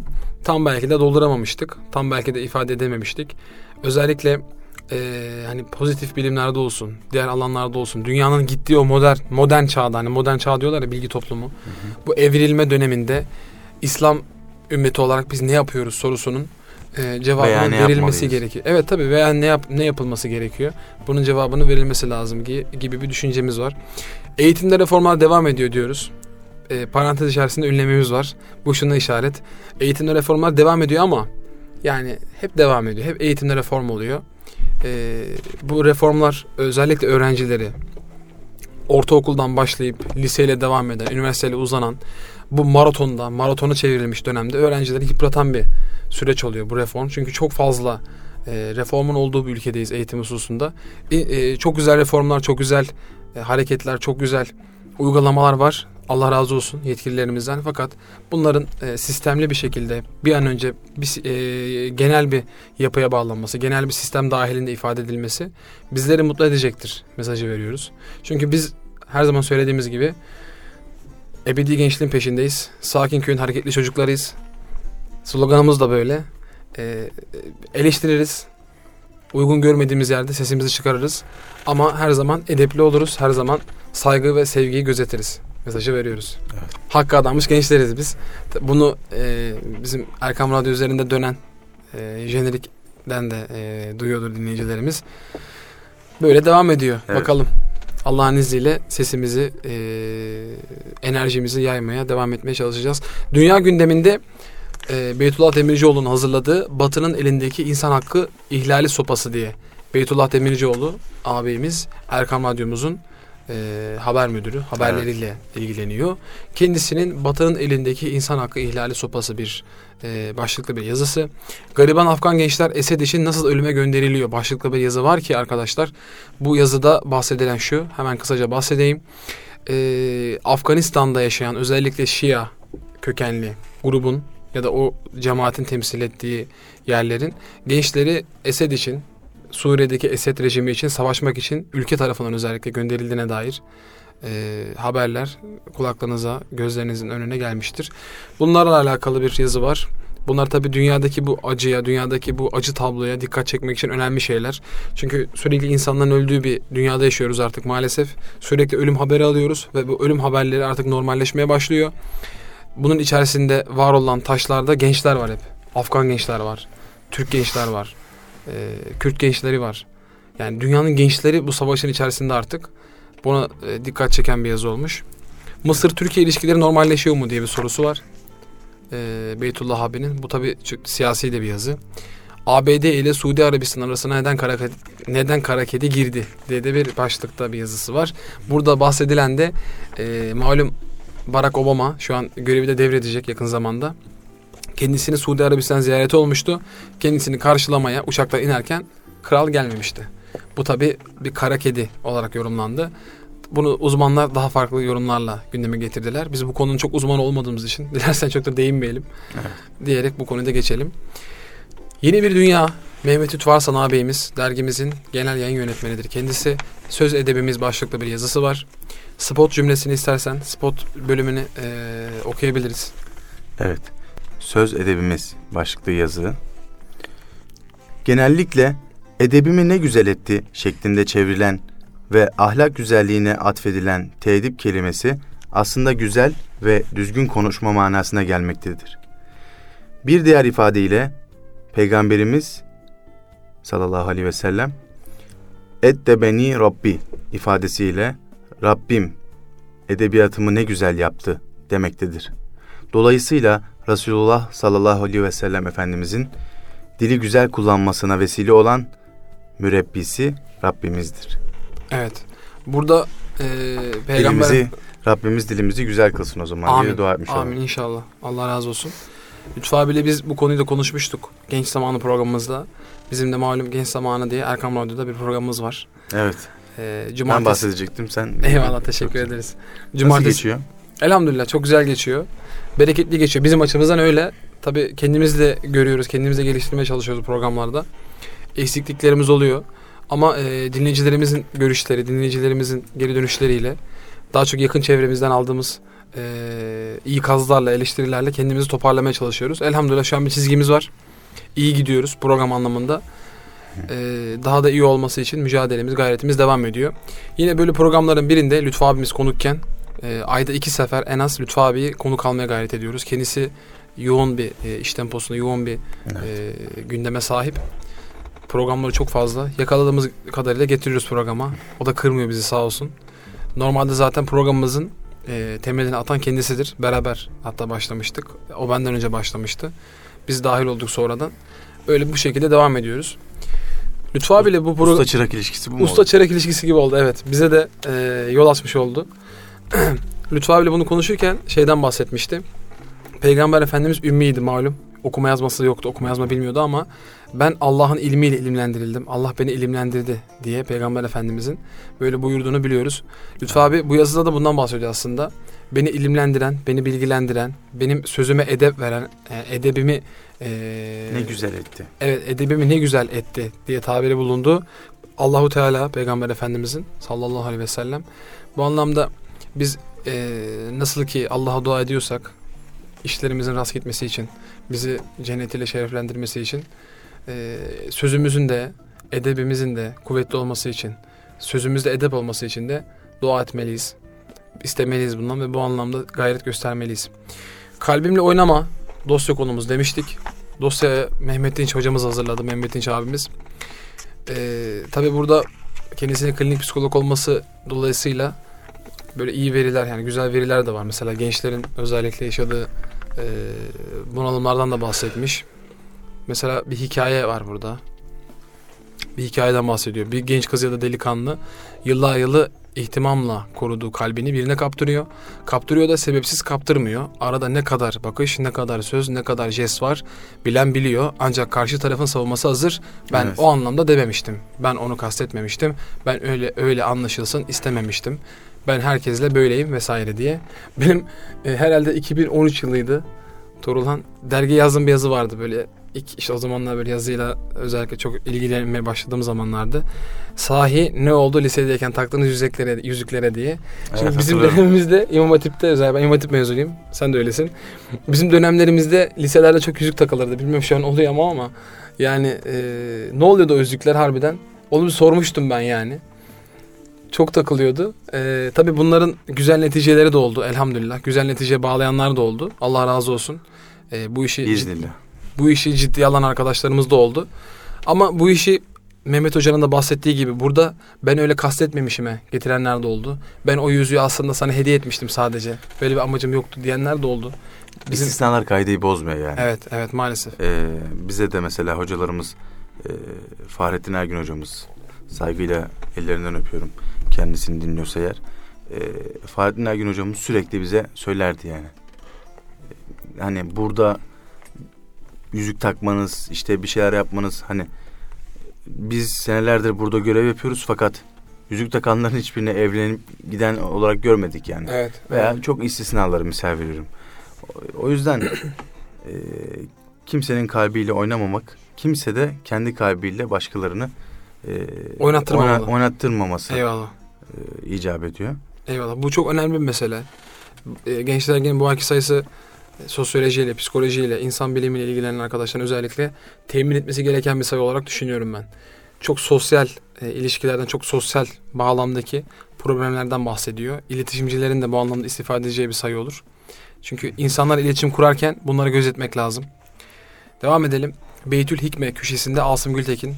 S2: tam belki de dolduramamıştık. Tam belki de ifade edememiştik. Özellikle e, hani pozitif bilimlerde olsun, diğer alanlarda olsun, dünyanın gittiği o modern modern çağda, hani modern çağ diyorlar ya, bilgi toplumu. Hı hı. Bu evrilme döneminde İslam ümmeti olarak biz ne yapıyoruz sorusunun e, cevabının verilmesi gerekiyor. Evet tabii, veya ne yap ne yapılması gerekiyor? Bunun cevabının verilmesi lazım gibi bir düşüncemiz var. Eğitimde reformlar devam ediyor diyoruz. E, parantez içerisinde ünlememiz var. Bu şuna işaret. Eğitimde reformlar devam ediyor ama yani hep devam ediyor. Hep eğitimde reform oluyor. E, bu reformlar özellikle öğrencileri ortaokuldan başlayıp liseyle devam eden, üniversiteyle uzanan bu maratonda, maratona çevrilmiş dönemde öğrencileri yıpratan bir süreç oluyor bu reform. Çünkü çok fazla e, reformun olduğu bir ülkedeyiz eğitim hususunda. E, e, çok güzel reformlar, çok güzel e, hareketler, çok güzel uygulamalar var. Allah razı olsun yetkililerimizden. Fakat bunların e, sistemli bir şekilde bir an önce bir, e, genel bir yapıya bağlanması, genel bir sistem dahilinde ifade edilmesi bizleri mutlu edecektir mesajı veriyoruz. Çünkü biz her zaman söylediğimiz gibi ebedi gençliğin peşindeyiz. Sakin köyün hareketli çocuklarıyız. Sloganımız da böyle. E, eleştiririz. Uygun görmediğimiz yerde sesimizi çıkarırız. Ama her zaman edepli oluruz. Her zaman saygı ve sevgiyi gözetiriz mesajı veriyoruz. Evet. Hakkı adanmış gençleriz biz. Bunu e, bizim Erkam Radyo üzerinde dönen e, jenerikten de e, duyuyordur dinleyicilerimiz. Böyle devam ediyor. Evet. Bakalım. Allah'ın izniyle sesimizi, e, enerjimizi yaymaya devam etmeye çalışacağız. Dünya gündeminde e, Beytullah Demircioğlu'nun hazırladığı Batı'nın elindeki insan hakkı ihlali sopası diye. Beytullah Demircioğlu ağabeyimiz Erkam Radyomuzun e, haber müdürü, haberleriyle evet. ilgileniyor. Kendisinin Batı'nın elindeki insan hakkı ihlali sopası bir e, başlıklı bir yazısı. Gariban Afgan gençler Esed için nasıl ölüme gönderiliyor başlıklı bir yazı var ki arkadaşlar, bu yazıda bahsedilen şu, hemen kısaca bahsedeyim. E, Afganistan'da yaşayan özellikle Şia kökenli grubun ya da o cemaatin temsil ettiği yerlerin gençleri Esed için, Suriye'deki Esed rejimi için savaşmak için ülke tarafından özellikle gönderildiğine dair e, haberler kulaklarınıza, gözlerinizin önüne gelmiştir. Bunlarla alakalı bir yazı var. Bunlar tabii dünyadaki bu acıya, dünyadaki bu acı tabloya dikkat çekmek için önemli şeyler. Çünkü sürekli insanların öldüğü bir dünyada yaşıyoruz artık maalesef. Sürekli ölüm haberi alıyoruz ve bu ölüm haberleri artık normalleşmeye başlıyor. Bunun içerisinde var olan taşlarda gençler var hep. Afgan gençler var. Türk gençler var. E, Kürt gençleri var. Yani dünyanın gençleri bu savaşın içerisinde artık. Buna e, dikkat çeken bir yazı olmuş. Mısır-Türkiye ilişkileri normalleşiyor mu diye bir sorusu var. E, Beytullah abinin. Bu tabii çok siyasi de bir yazı. A B D ile Suudi Arabistan arasına neden kara, neden kara kedi girdi diye de bir başlıkta bir yazısı var. Burada bahsedilen de e, malum Barack Obama şu an görevi de devredecek yakın zamanda. Kendisini Suudi Arabistan ziyareti olmuştu. Kendisini karşılamaya uçaktan inerken kral gelmemişti. Bu tabii bir kara kedi olarak yorumlandı. Bunu uzmanlar daha farklı yorumlarla gündeme getirdiler. Biz bu konunun çok uzman olmadığımız için dilersen çok da değinmeyelim evet. diyerek bu konuda geçelim. Yeni bir dünya. Mehmet Ütvarsan ağabeyimiz dergimizin genel yayın yönetmenidir. Kendisi Söz Edebimiz başlıklı bir yazısı var. Spot cümlesini istersen spot bölümünü e, okuyabiliriz.
S1: Evet. Söz Edebimiz başlıklı yazı. Genellikle edebimi ne güzel etti şeklinde çevrilen ve ahlak güzelliğine atfedilen teedip kelimesi aslında güzel ve düzgün konuşma manasına gelmektedir. Bir diğer ifadeyle Peygamberimiz sallallahu aleyhi ve sellem Eddebeni Rabbi ifadesiyle Rabbim edebiyatımı ne güzel yaptı demektedir. Dolayısıyla Resulullah sallallahu aleyhi ve sellem Efendimizin dili güzel kullanmasına vesile olan mürebbisi Rabbimizdir.
S2: Evet. Burada e, Peygamber...
S1: Dilimizi, Rabbimiz dilimizi güzel kılsın o zaman
S2: amin,
S1: diye dua etmiş olalım.
S2: Amin inşallah. Allah razı olsun. Lütfü abiyle biz bu konuyu da konuşmuştuk. Genç Zamanı programımızda. Bizim de malum Genç Zamanı diye Erkam Radyo'da bir programımız var.
S1: Evet.
S2: Ee, cumartesi...
S1: Ben bahsedecektim sen.
S2: Eyvallah teşekkür çok ederiz.
S1: Cumartesi... Nasıl geçiyor?
S2: Elhamdülillah çok güzel geçiyor. Bereketli geçiyor. Bizim açımızdan öyle. Tabii kendimiz de görüyoruz. Kendimizi de geliştirmeye çalışıyoruz programlarda. Eksikliklerimiz oluyor. Ama e, dinleyicilerimizin görüşleri, dinleyicilerimizin geri dönüşleriyle daha çok yakın çevremizden aldığımız e, ikazlarla, eleştirilerle kendimizi toparlamaya çalışıyoruz. Elhamdülillah şu an bir çizgimiz var. İyi gidiyoruz program anlamında. E, daha da iyi olması için mücadelemiz, gayretimiz devam ediyor. Yine böyle programların birinde Lütfü abimiz konukken e, ayda iki sefer en az Lütfü abiyi konuk almaya gayret ediyoruz. Kendisi yoğun bir e, iş temposunda, yoğun bir evet. e, gündeme sahip. Programları çok fazla. Yakaladığımız kadarıyla getiriyoruz programa. O da kırmıyor bizi sağ olsun. Normalde zaten programımızın e, temelini atan kendisidir. Beraber hatta başlamıştık. O benden önce başlamıştı. Biz dahil olduk sonradan. Öyle bu şekilde devam ediyoruz. Lütfü abiyle bu program...
S1: Usta çırak ilişkisi bu mu
S2: Usta
S1: oldu?
S2: çırak ilişkisi gibi oldu, evet. Bize de e, yol açmış oldu. Lütfü abiyle bunu konuşurken şeyden bahsetmişti. Peygamber Efendimiz ümmiydi malum. Okuma yazması yoktu. Okuma yazma bilmiyordu ama ben Allah'ın ilmiyle ilimlendirildim. Allah beni ilimlendirdi diye Peygamber Efendimizin böyle buyurduğunu biliyoruz. Lütfü abi bu yazıda da bundan bahsediyor aslında. Beni ilimlendiren, beni bilgilendiren, benim sözüme edep veren, edebimi... E,
S1: ne güzel etti.
S2: Evet, edebimi ne güzel etti diye tabiri bulundu. Allahu Teala Peygamber Efendimizin sallallahu aleyhi ve sellem. Bu anlamda biz e, nasıl ki Allah'a dua ediyorsak, işlerimizin rast gitmesi için, bizi cennetiyle şereflendirmesi için, e, sözümüzün de, edebimizin de kuvvetli olması için, sözümüzde edep olması için de dua etmeliyiz. İstemeliyiz bundan ve bu anlamda gayret göstermeliyiz. Kalbimle oynama dosya konumuz demiştik. Dosyayı Mehmet Dinç hocamız hazırladı, Mehmet Dinç abimiz. E, tabii burada kendisinin klinik psikolog olması dolayısıyla böyle iyi veriler, yani güzel veriler de var. Mesela gençlerin özellikle yaşadığı e, bunalımlardan da bahsetmiş. Mesela bir hikaye var burada. Bir hikayeden bahsediyor. Bir genç kız ya da delikanlı yıllar yılı ihtimamla koruduğu kalbini birine kaptırıyor. Kaptırıyor da sebepsiz kaptırmıyor. Arada ne kadar bakış, ne kadar söz, ne kadar jest var bilen biliyor. Ancak karşı tarafın savunması hazır. Ben evet. o anlamda dememiştim. Ben onu kastetmemiştim. Ben öyle öyle anlaşılsın istememiştim. Ben herkesle böyleyim vesaire diye. Benim e, herhalde iki bin on üç yılıydı. Torulhan dergiye yazdığım bir yazı vardı böyle. İlk, işte o zamanlar böyle yazıyla özellikle çok ilgilenmeye başladığım zamanlarda. Sahi ne oldu lisedeyken taktığınız yüzüklere, yüzüklere diye. Şimdi evet, bizim dönemimizde İmam Hatip'te, özellikle ben İmam Hatip mezunuyum. Sen de öylesin. Bizim dönemlerimizde liselerde çok yüzük takılırdı. Bilmiyorum şu an oluyor ama ama. Yani e, ne oluyordu o yüzükler harbiden? Onu bir sormuştum ben yani. Çok takılıyordu. Ee, tabii bunların güzel neticeleri de oldu elhamdülillah. Güzel neticeye bağlayanlar da oldu. Allah razı olsun. Ee, bu işi
S1: İzninle.
S2: Bu işi ciddiye alan arkadaşlarımız da oldu. Ama bu işi Mehmet Hoca'nın da bahsettiği gibi burada ben öyle kastetmemişime getirenler de oldu. Ben o yüzüğü aslında sana hediye etmiştim sadece. Böyle bir amacım yoktu diyenler de oldu.
S1: Bizim... İstisnalar kaideyi bozmuyor yani.
S2: Evet, evet maalesef.
S1: Ee, bize de mesela hocalarımız e, Fahrettin Ergün hocamız, saygıyla ellerinden öpüyorum. Kendisini dinliyorsa eğer. E, Fahrettin Ergün hocamız sürekli bize söylerdi yani. E, hani burada yüzük takmanız, işte bir şeyler yapmanız, hani biz senelerdir burada görev yapıyoruz fakat yüzük takanların hiçbirini evlenip giden olarak görmedik yani.
S2: Evet.
S1: Veya
S2: evet.
S1: çok istisnaları misal veriyorum. O, o yüzden e, kimsenin kalbiyle oynamamak, kimse de kendi kalbiyle başkalarını e, oyna, oynattırmaması
S2: Eyvallah.
S1: E, icap ediyor.
S2: Eyvallah. Bu çok önemli bir mesele. E, Gençler Dergi'nin bu anki sayısı sosyolojiyle, psikolojiyle, insan bilimiyle ilgilenen arkadaşların özellikle temin etmesi gereken bir sayı olarak düşünüyorum ben. Çok sosyal e, ilişkilerden, çok sosyal bağlamdaki problemlerden bahsediyor. İletişimcilerin de bu anlamda istifade edeceği bir sayı olur. Çünkü insanlar iletişim kurarken bunları gözetmek lazım. Devam edelim. Beytül Hikme köşesinde Asım Gültekin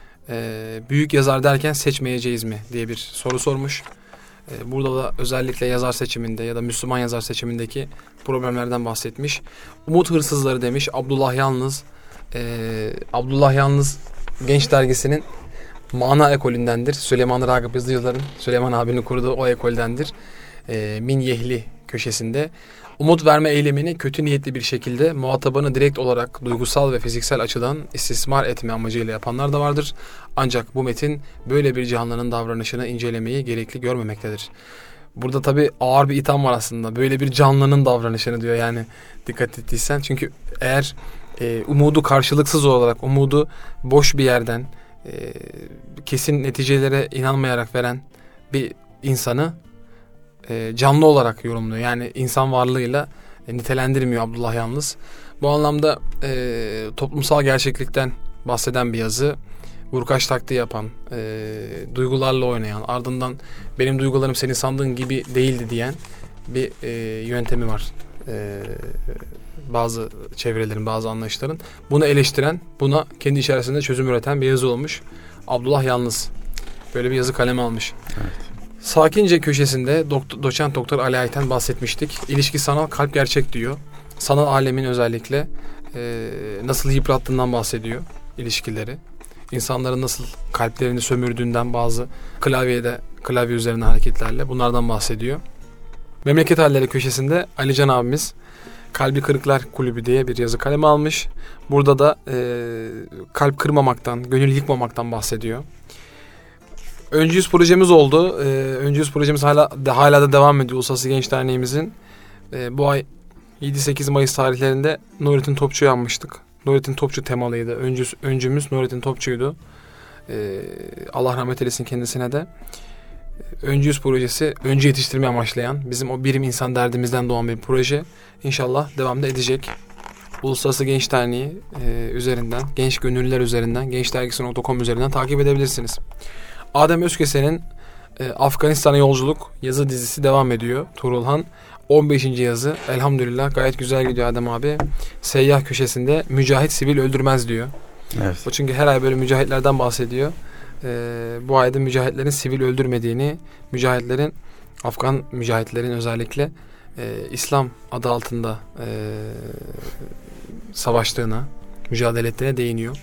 S2: e, büyük yazar derken seçmeyeceğiz mi diye bir soru sormuş. E, burada da özellikle yazar seçiminde ya da Müslüman yazar seçimindeki problemlerden bahsetmiş. Umut Hırsızları demiş. Abdullah Yalnız e, Abdullah Yalnız Genç Dergisi'nin mana ekolündendir. Süleyman Ragıp Yazıcılar'ın, Süleyman abinin kurduğu o ekoldendir. E, Min Yehli köşesinde umut verme eylemini kötü niyetli bir şekilde muhatabını direkt olarak duygusal ve fiziksel açıdan istismar etme amacıyla yapanlar da vardır. Ancak bu metin böyle bir canlının davranışını incelemeyi gerekli görmemektedir. Burada tabii ağır bir itham var aslında. Böyle bir canlının davranışını diyor yani dikkat ettiysen. Çünkü eğer e, umudu karşılıksız olarak, umudu boş bir yerden e, kesin neticelere inanmayarak veren bir insanı e, canlı olarak yorumluyor. Yani insan varlığıyla e, nitelendirmiyor Abdullah Yalnız. Bu anlamda e, toplumsal gerçeklikten bahseden bir yazı. Vurkaç taktiği yapan, e, duygularla oynayan, ardından benim duygularım senin sandığın gibi değildi diyen bir e, yöntemi var. E, bazı çevrelerin, bazı anlayışların. Bunu eleştiren, buna kendi içerisinde çözüm üreten bir yazı olmuş. Abdullah Yalnız böyle bir yazı kaleme almış.
S1: Evet.
S2: Sakince köşesinde doktor, doçent doktor Ali Ayten bahsetmiştik. İlişki sanal, kalp gerçek diyor. Sanal alemin özellikle e, nasıl yıprattığından bahsediyor ilişkileri. İnsanların nasıl kalplerini sömürdüğünden, bazı klavyede, klavye üzerine hareketlerle bunlardan bahsediyor. Memleket Halleri köşesinde Alican abimiz Kalbi Kırıklar Kulübü diye bir yazı kaleme almış. Burada da e, kalp kırmamaktan, gönül yıkmamaktan bahsediyor. Öncü Yüz projemiz oldu. E, Öncü Yüz projemiz hala, de, hala da devam ediyor. Uluslararası Genç Derneğimizin. E, bu ay yedi sekiz Mayıs tarihlerinde Nurettin Topçu'yu anmıştık. Nurettin Topçu temalıydı. Öncü, öncümüz Nurettin Topçu'ydu. E, Allah rahmet eylesin kendisine de. Öncü Yüz projesi, öncü yetiştirmeyi amaçlayan, bizim o birim insan derdimizden doğan bir proje. İnşallah devam da edecek. Uluslararası Genç Derneği e, üzerinden, Genç Gönüllüler üzerinden, gençdergisi nokta com üzerinden takip edebilirsiniz. Adem Özkesen'in e, Afganistan'a Yolculuk yazı dizisi devam ediyor. Tuğrulhan on beşinci yazı. Elhamdülillah gayet güzel gidiyor Adem abi. Seyyah köşesinde mücahit sivil öldürmez diyor.
S1: Evet.
S2: O çünkü her ay böyle mücahitlerden bahsediyor. Ee, bu ayda mücahitlerin sivil öldürmediğini, mücahitlerin, Afgan mücahitlerin özellikle e, İslam adı altında e, savaştığına, mücadele ettiğine değiniyor.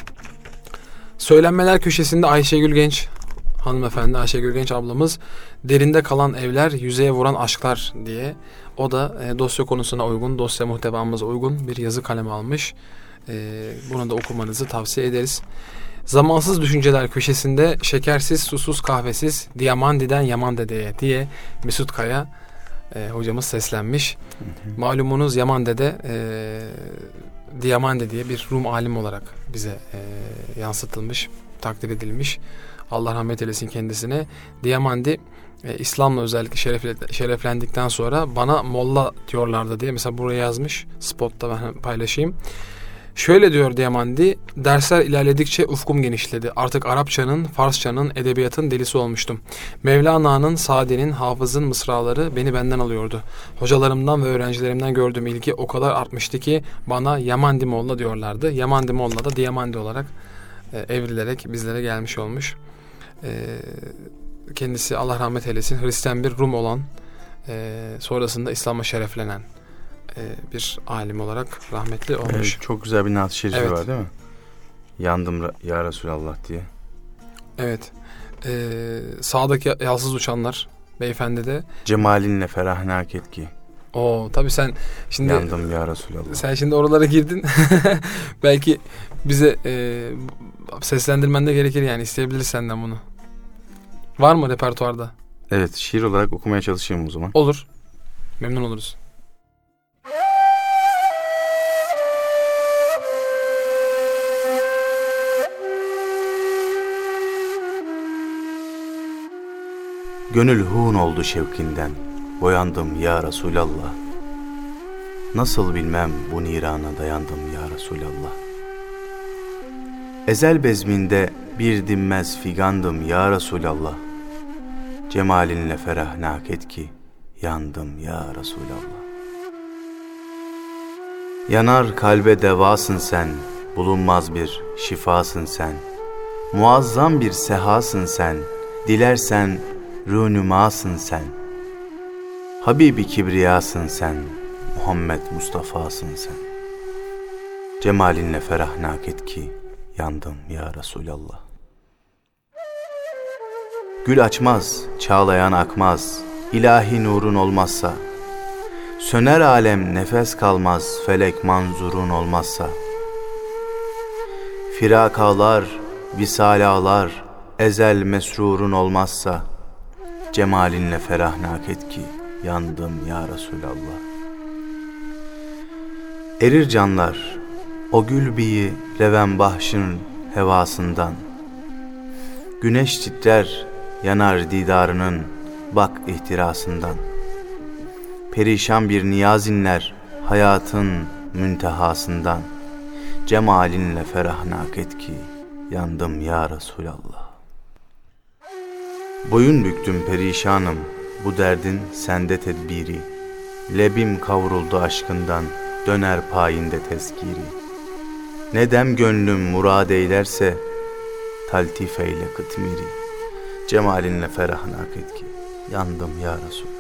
S2: Söylenmeler köşesinde Ayşegül Genç hanımefendi, Ayşegül Genç ablamız derinde kalan evler, yüzeye vuran aşklar diye, o da e, dosya konusuna uygun, dosya muhtevamıza uygun bir yazı kaleme almış. E, bunu da okumanızı tavsiye ederiz. Zamansız Düşünceler köşesinde şekersiz, susuz, kahvesiz, Diamandiden Yaman Dede'ye diye Mesut Kaya e, hocamız seslenmiş. Hı hı. Malumunuz Yaman Dede e, Diamande diye bir Rum alim olarak bize e, yansıtılmış, takdir edilmiş. Allah rahmet eylesin kendisine. Diamandi e, İslam'la özellikle şerefle, şereflendikten sonra bana molla diyorlardı diye mesela buraya yazmış. Spotta ben paylaşayım. Şöyle diyor Diamandi, dersler ilerledikçe ufkum genişledi. Artık Arapçanın, Farsçanın, edebiyatın delisi olmuştum. Mevlana'nın, Sadi'nin, Hafız'ın mısraları beni benden alıyordu. Hocalarımdan ve öğrencilerimden gördüğüm ilgi o kadar artmıştı ki bana Yamandi Molla diyorlardı. Yamandi Molla da Diamandi olarak e, evrilerek bizlere gelmiş olmuş. E, kendisi Allah rahmet eylesin Hristiyan bir Rum olan, e, sonrasında İslam'a şereflenen bir alim olarak rahmetli olmuş.
S1: Evet, çok güzel bir naat-ı şerifi
S2: evet.
S1: var değil mi? Yandım ya Resulallah diye.
S2: Evet. Ee, sağdaki yalsız uçanlar beyefendi de
S1: Cemalinle ferahnak et ki.
S2: Oo tabii sen şimdi
S1: yandım ya Resulallah.
S2: Sen şimdi oralara girdin. Belki bize e, seslendirmen de gerekir yani, isteyebiliriz senden bunu. Var mı repertuarda?
S1: Evet, şiir olarak okumaya çalışayım o zaman.
S2: Olur. Memnun oluruz.
S1: Gönül hun oldu şevkinden, boyandım ya Resulallah. Nasıl bilmem bu nirana dayandım ya Resulallah. Ezel bezminde bir dinmez figandım ya Resulallah. Cemalinle ferahnak et ki yandım ya Resulallah. Yanar kalbe devasın sen, bulunmaz bir şifasın sen. Muazzam bir sehasın sen, dilersen rûnümasın sen. Habibi kibriyasın sen, Muhammed Mustafa'sın sen. Cemalinle ferahnak et ki yandım ya Resulallah. Gül açmaz, çağlayan akmaz, ilahi nurun olmazsa. Söner alem nefes kalmaz, felek manzurun olmazsa. Firak ağlar, visal ağlar, ezel mesrurun olmazsa. Cemalinle ferahnak et ki yandım ya Resulallah. Erir canlar o gül biyi reven bahşın hevasından. Güneş titrer yanar didarının bak ihtirasından. Perişan bir niyaz inler hayatın müntehasından. Cemalinle ferahnak et ki yandım ya Resulallah. Boyun büktüm perişanım bu derdin sende tedbiri. Lebim kavruldu aşkından döner payinde tezkiri. Ne dem gönlüm murad eylerse taltif eyle kıtmiri. Cemalinle ferahnak et ki yandım ya Resulallah.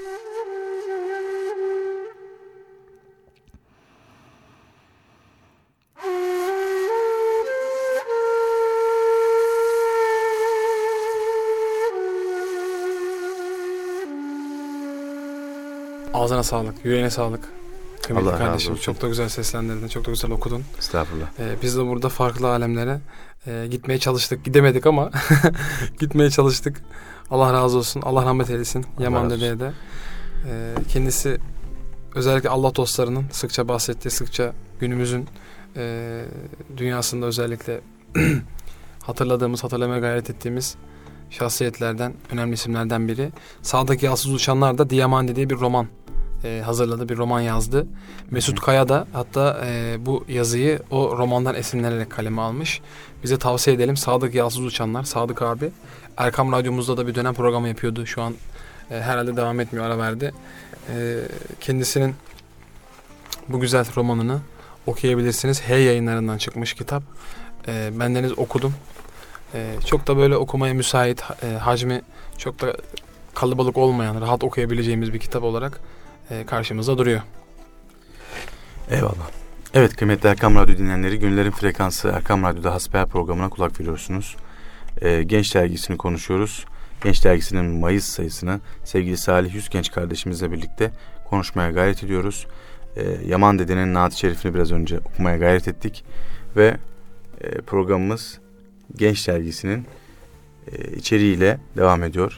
S2: Ağzına sağlık, yüreğine sağlık. Kıymetli
S1: Allah razı
S2: kardeşim,
S1: olsun.
S2: çok da güzel seslendirdin, çok da güzel okudun.
S1: Estağfurullah.
S2: Ee, biz de burada farklı alemlere e, gitmeye çalıştık. Gidemedik ama gitmeye çalıştık. Allah razı olsun, Allah rahmet eylesin Yaman
S1: razı
S2: dedeye de. Ee, kendisi özellikle Allah dostlarının sıkça bahsettiği, sıkça günümüzün e, dünyasında özellikle hatırladığımız, hatırlamaya gayret ettiğimiz şahsiyetlerden, önemli isimlerden biri. Sağdaki Yalsız Uçanlar da Diyaman dediği bir roman e, hazırladı, bir roman yazdı. Mesut Kaya da hatta e, bu yazıyı o romandan esinlenerek kaleme almış. Bize tavsiye edelim. Sağdaki Yalsız Uçanlar, Sadık abi. Erkam Radyomuzda da bir dönem programı yapıyordu. Şu an e, herhalde devam etmiyor, ara verdi. E, kendisinin bu güzel romanını okuyabilirsiniz. Hey Yayınlarından çıkmış kitap. E, bendeniz okudum. Ee, çok da böyle okumaya müsait, e, hacmi çok da kalabalık olmayan, rahat okuyabileceğimiz bir kitap olarak e, karşımızda duruyor.
S1: Eyvallah. Evet kıymetli Erkam Radyo dinleyenleri, Günlerin Frekansı Erkam Radyo'da Hasbihal programına kulak veriyorsunuz. Ee, Genç Dergisi'ni konuşuyoruz. Genç Dergisi'nin Mayıs sayısını sevgili Salih Yüzgenç kardeşimizle birlikte konuşmaya gayret ediyoruz. Ee, Yaman dedenin Naat-ı Şerif'ini biraz önce okumaya gayret ettik. Ve e, programımız Genç Dergisi'nin e, içeriğiyle devam ediyor.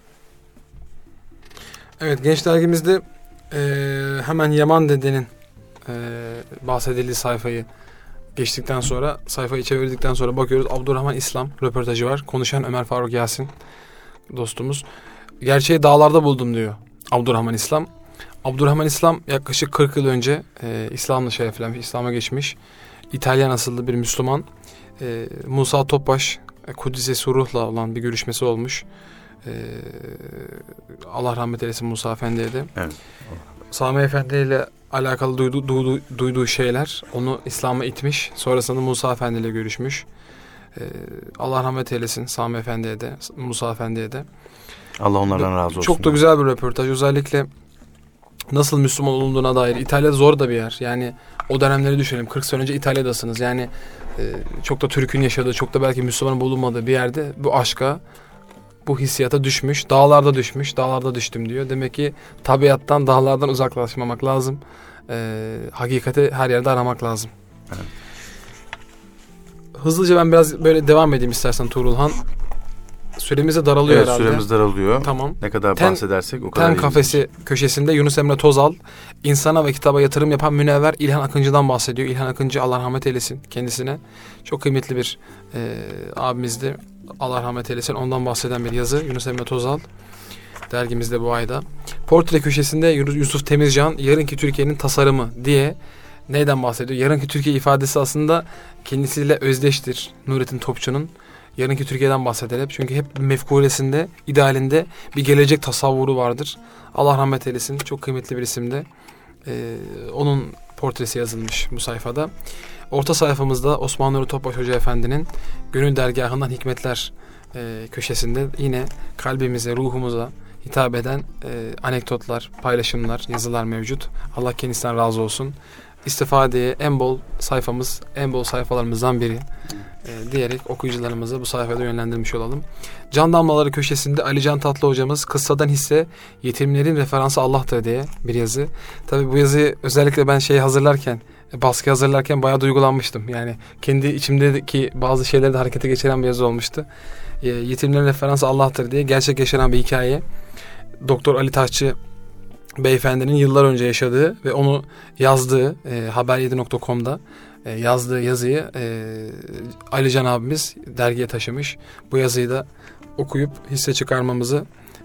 S2: Evet, Genç Dergimizde e, hemen Yaman dedenin e, bahsedildiği sayfayı geçtikten sonra, sayfayı çevirdikten sonra bakıyoruz. Abdurrahman İslam röportajı var. Konuşan Ömer Faruk Yasin dostumuz. Gerçeği dağlarda buldum diyor Abdurrahman İslam. Abdurrahman İslam yaklaşık kırk yıl önce e, İslam'la şereflenmiş, İslam'a geçmiş. İtalyan asıllı bir Müslüman. Ee, Musa Topbaş Kudüs'e ruhla olan bir görüşmesi olmuş. Ee, Allah rahmet eylesin Musa Efendi'ye de.
S1: Evet.
S2: Sami Efendi ile alakalı duyduğu, duyduğu, duyduğu şeyler onu İslam'a itmiş. Sonrasında Musa Efendi ile görüşmüş. Ee, Allah rahmet eylesin Sami Efendi'ye de, Musa Efendi'ye de.
S1: Allah onlardan razı olsun.
S2: Çok da güzel bir röportaj. Özellikle nasıl Müslüman olunduğuna dair. İtalya zor da bir yer. Yani o dönemleri düşünelim. kırk sene önce İtalya'dasınız. Yani e, çok da Türk'ün yaşadığı, çok da belki Müslümanın bulunmadığı bir yerde bu aşka, bu hissiyata düşmüş. Dağlarda düşmüş. Dağlarda düştüm diyor. Demek ki tabiattan, dağlardan uzaklaşmamak lazım. E, hakikati her yerde aramak lazım.
S1: Evet.
S2: Hızlıca ben biraz böyle devam edeyim istersen Tuğrulhan. Süremiz de daralıyor
S1: evet,
S2: herhalde.
S1: Süremiz daralıyor.
S2: Tamam.
S1: Ne kadar
S2: Ten,
S1: bahsedersek o kadar
S2: Ten
S1: iyi.
S2: Kafesi köşesinde Yunus Emre Tozal insana ve kitaba yatırım yapan münevver İlhan Akıncı'dan bahsediyor. İlhan Akıncı Allah rahmet eylesin kendisine. Çok kıymetli bir e, abimizdi. Allah rahmet eylesin. Ondan bahseden bir yazı Yunus Emre Tozal dergimizde bu ayda. Portre köşesinde Yusuf Temizcan yarınki Türkiye'nin tasarımı diye neyden bahsediyor? Yarınki Türkiye ifadesi aslında kendisiyle özdeştir Nurettin Topçu'nun. Yarınki Türkiye'den bahseder hep. Çünkü hep mefkulesinde, idealinde bir gelecek tasavvuru vardır. Allah rahmet eylesin. Çok kıymetli bir isimdi. Ee, onun portresi yazılmış bu sayfada. Orta sayfamızda Osman Nuri Topbaş Hoca Efendi'nin Gönül Dergahı'ndan Hikmetler e, köşesinde yine kalbimize, ruhumuza hitap eden e, anekdotlar, paylaşımlar, yazılar mevcut. Allah kendisinden razı olsun. İstifadeye en bol sayfamız, en bol sayfalarımızdan biri e, diyerek okuyucularımızı bu sayfada yönlendirmiş olalım. Can Damlaları köşesinde Ali Can Tatlı hocamız kıssadan hisse yetimlerin referansı Allah'tır diye bir yazı. Tabii bu yazıyı özellikle ben şey hazırlarken, baskı hazırlarken bayağı duygulanmıştım. Yani kendi içimdeki bazı şeyleri de harekete geçiren bir yazı olmuştu. E, yetimlerin referansı Allah'tır diye gerçek yaşanan bir hikaye. Doktor Ali Taşçı beyefendinin yıllar önce yaşadığı ve onu yazdığı e, haber yedi nokta com'da e, yazdığı yazıyı e, Ali Can abimiz dergiye taşımış. Bu yazıyı da okuyup hisse çıkarmamızı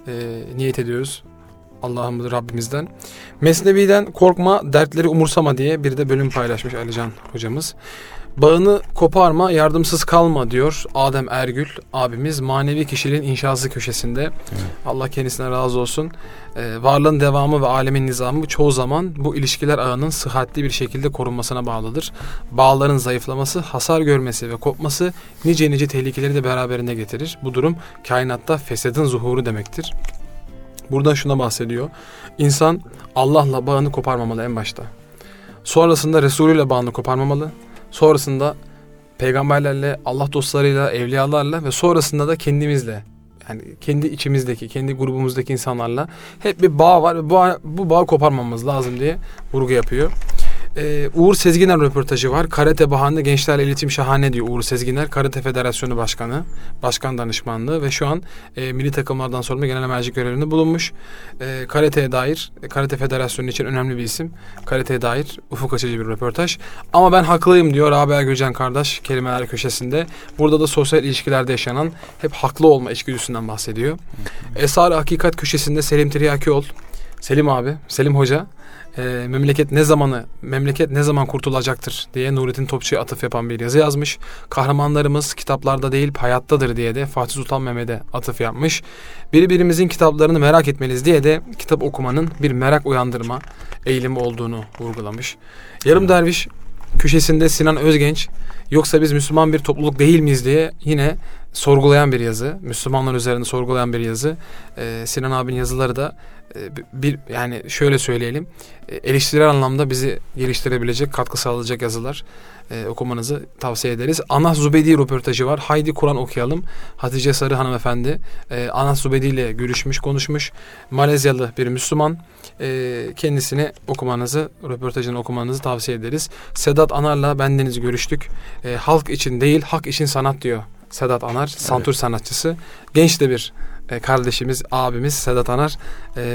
S2: e, niyet ediyoruz. Allah'ımız Rabbimizden. Mesnevi'den korkma, dertleri umursama diye bir de bölüm paylaşmış Alican hocamız. Bağını koparma, yardımsız kalma diyor Adem Ergül abimiz manevi kişiliğin inşası köşesinde. Evet. Allah kendisine razı olsun. Ee, varlığın devamı ve alemin nizamı çoğu zaman bu ilişkiler ağının sıhhatli bir şekilde korunmasına bağlıdır. Bağların zayıflaması, hasar görmesi ve kopması nice nice tehlikeleri de beraberinde getirir. Bu durum kainatta fesedin zuhuru demektir. Burada şuna bahsediyor. İnsan Allah'la bağını koparmamalı en başta. Sonrasında Resulü ile bağını koparmamalı. Sonrasında peygamberlerle, Allah dostlarıyla, evliyalarla ve sonrasında da kendimizle, yani kendi içimizdeki, kendi grubumuzdaki insanlarla hep bir bağ var ve bu, bu bağı koparmamamız lazım diye vurgu yapıyor. Ee, Uğur Sezginer röportajı var. Karate Bahan'da Gençlerle İletişim Şahane diyor Uğur Sezginer. Karate Federasyonu Başkanı, Başkan Danışmanlığı ve şu an e, milli takımlardan sonra genel mercek görevinde bulunmuş. E, karateye dair, Karate Federasyonu için önemli bir isim. Karateye dair ufuk açıcı bir röportaj. Ama ben haklıyım diyor Rabia Gülcan kardeş Kelimeler Köşesi'nde. Burada da sosyal ilişkilerde yaşanan hep haklı olma içgüdüsünden bahsediyor. Esar Hakikat Köşesi'nde Selim Tiryakioğlu, Selim abi, Selim Hoca, e, memleket ne zamanı, memleket ne zaman kurtulacaktır diye Nurettin Topçu'ya atıf yapan bir yazı yazmış. Kahramanlarımız kitaplarda değil hayattadır diye de Fatih Sultan Mehmet'e atıf yapmış. Birbirimizin kitaplarını merak etmeliyiz diye de kitap okumanın bir merak uyandırma eğilimi olduğunu vurgulamış. Yarım Derviş Köşesinde Sinan Özgenç, yoksa biz Müslüman bir topluluk değil miyiz diye yine sorgulayan bir yazı. Müslümanlar üzerinde sorgulayan bir yazı. Ee, Sinan abinin yazıları da e, bir yani şöyle söyleyelim, e, eleştirel anlamda bizi geliştirebilecek, katkı sağlayacak yazılar. E, okumanızı tavsiye ederiz. Anas Zubedi röportajı var. Haydi Kur'an okuyalım. Hatice Sarı hanımefendi e, Anas Zubedi ile görüşmüş, konuşmuş. Malezyalı bir Müslüman. E, kendisini okumanızı, röportajını okumanızı tavsiye ederiz. Sedat Anar'la bendeniz görüştük. E, halk için değil, hak için sanat diyor Sedat Anar, santur evet. sanatçısı. Genç de bir e, kardeşimiz, abimiz Sedat Anar. E,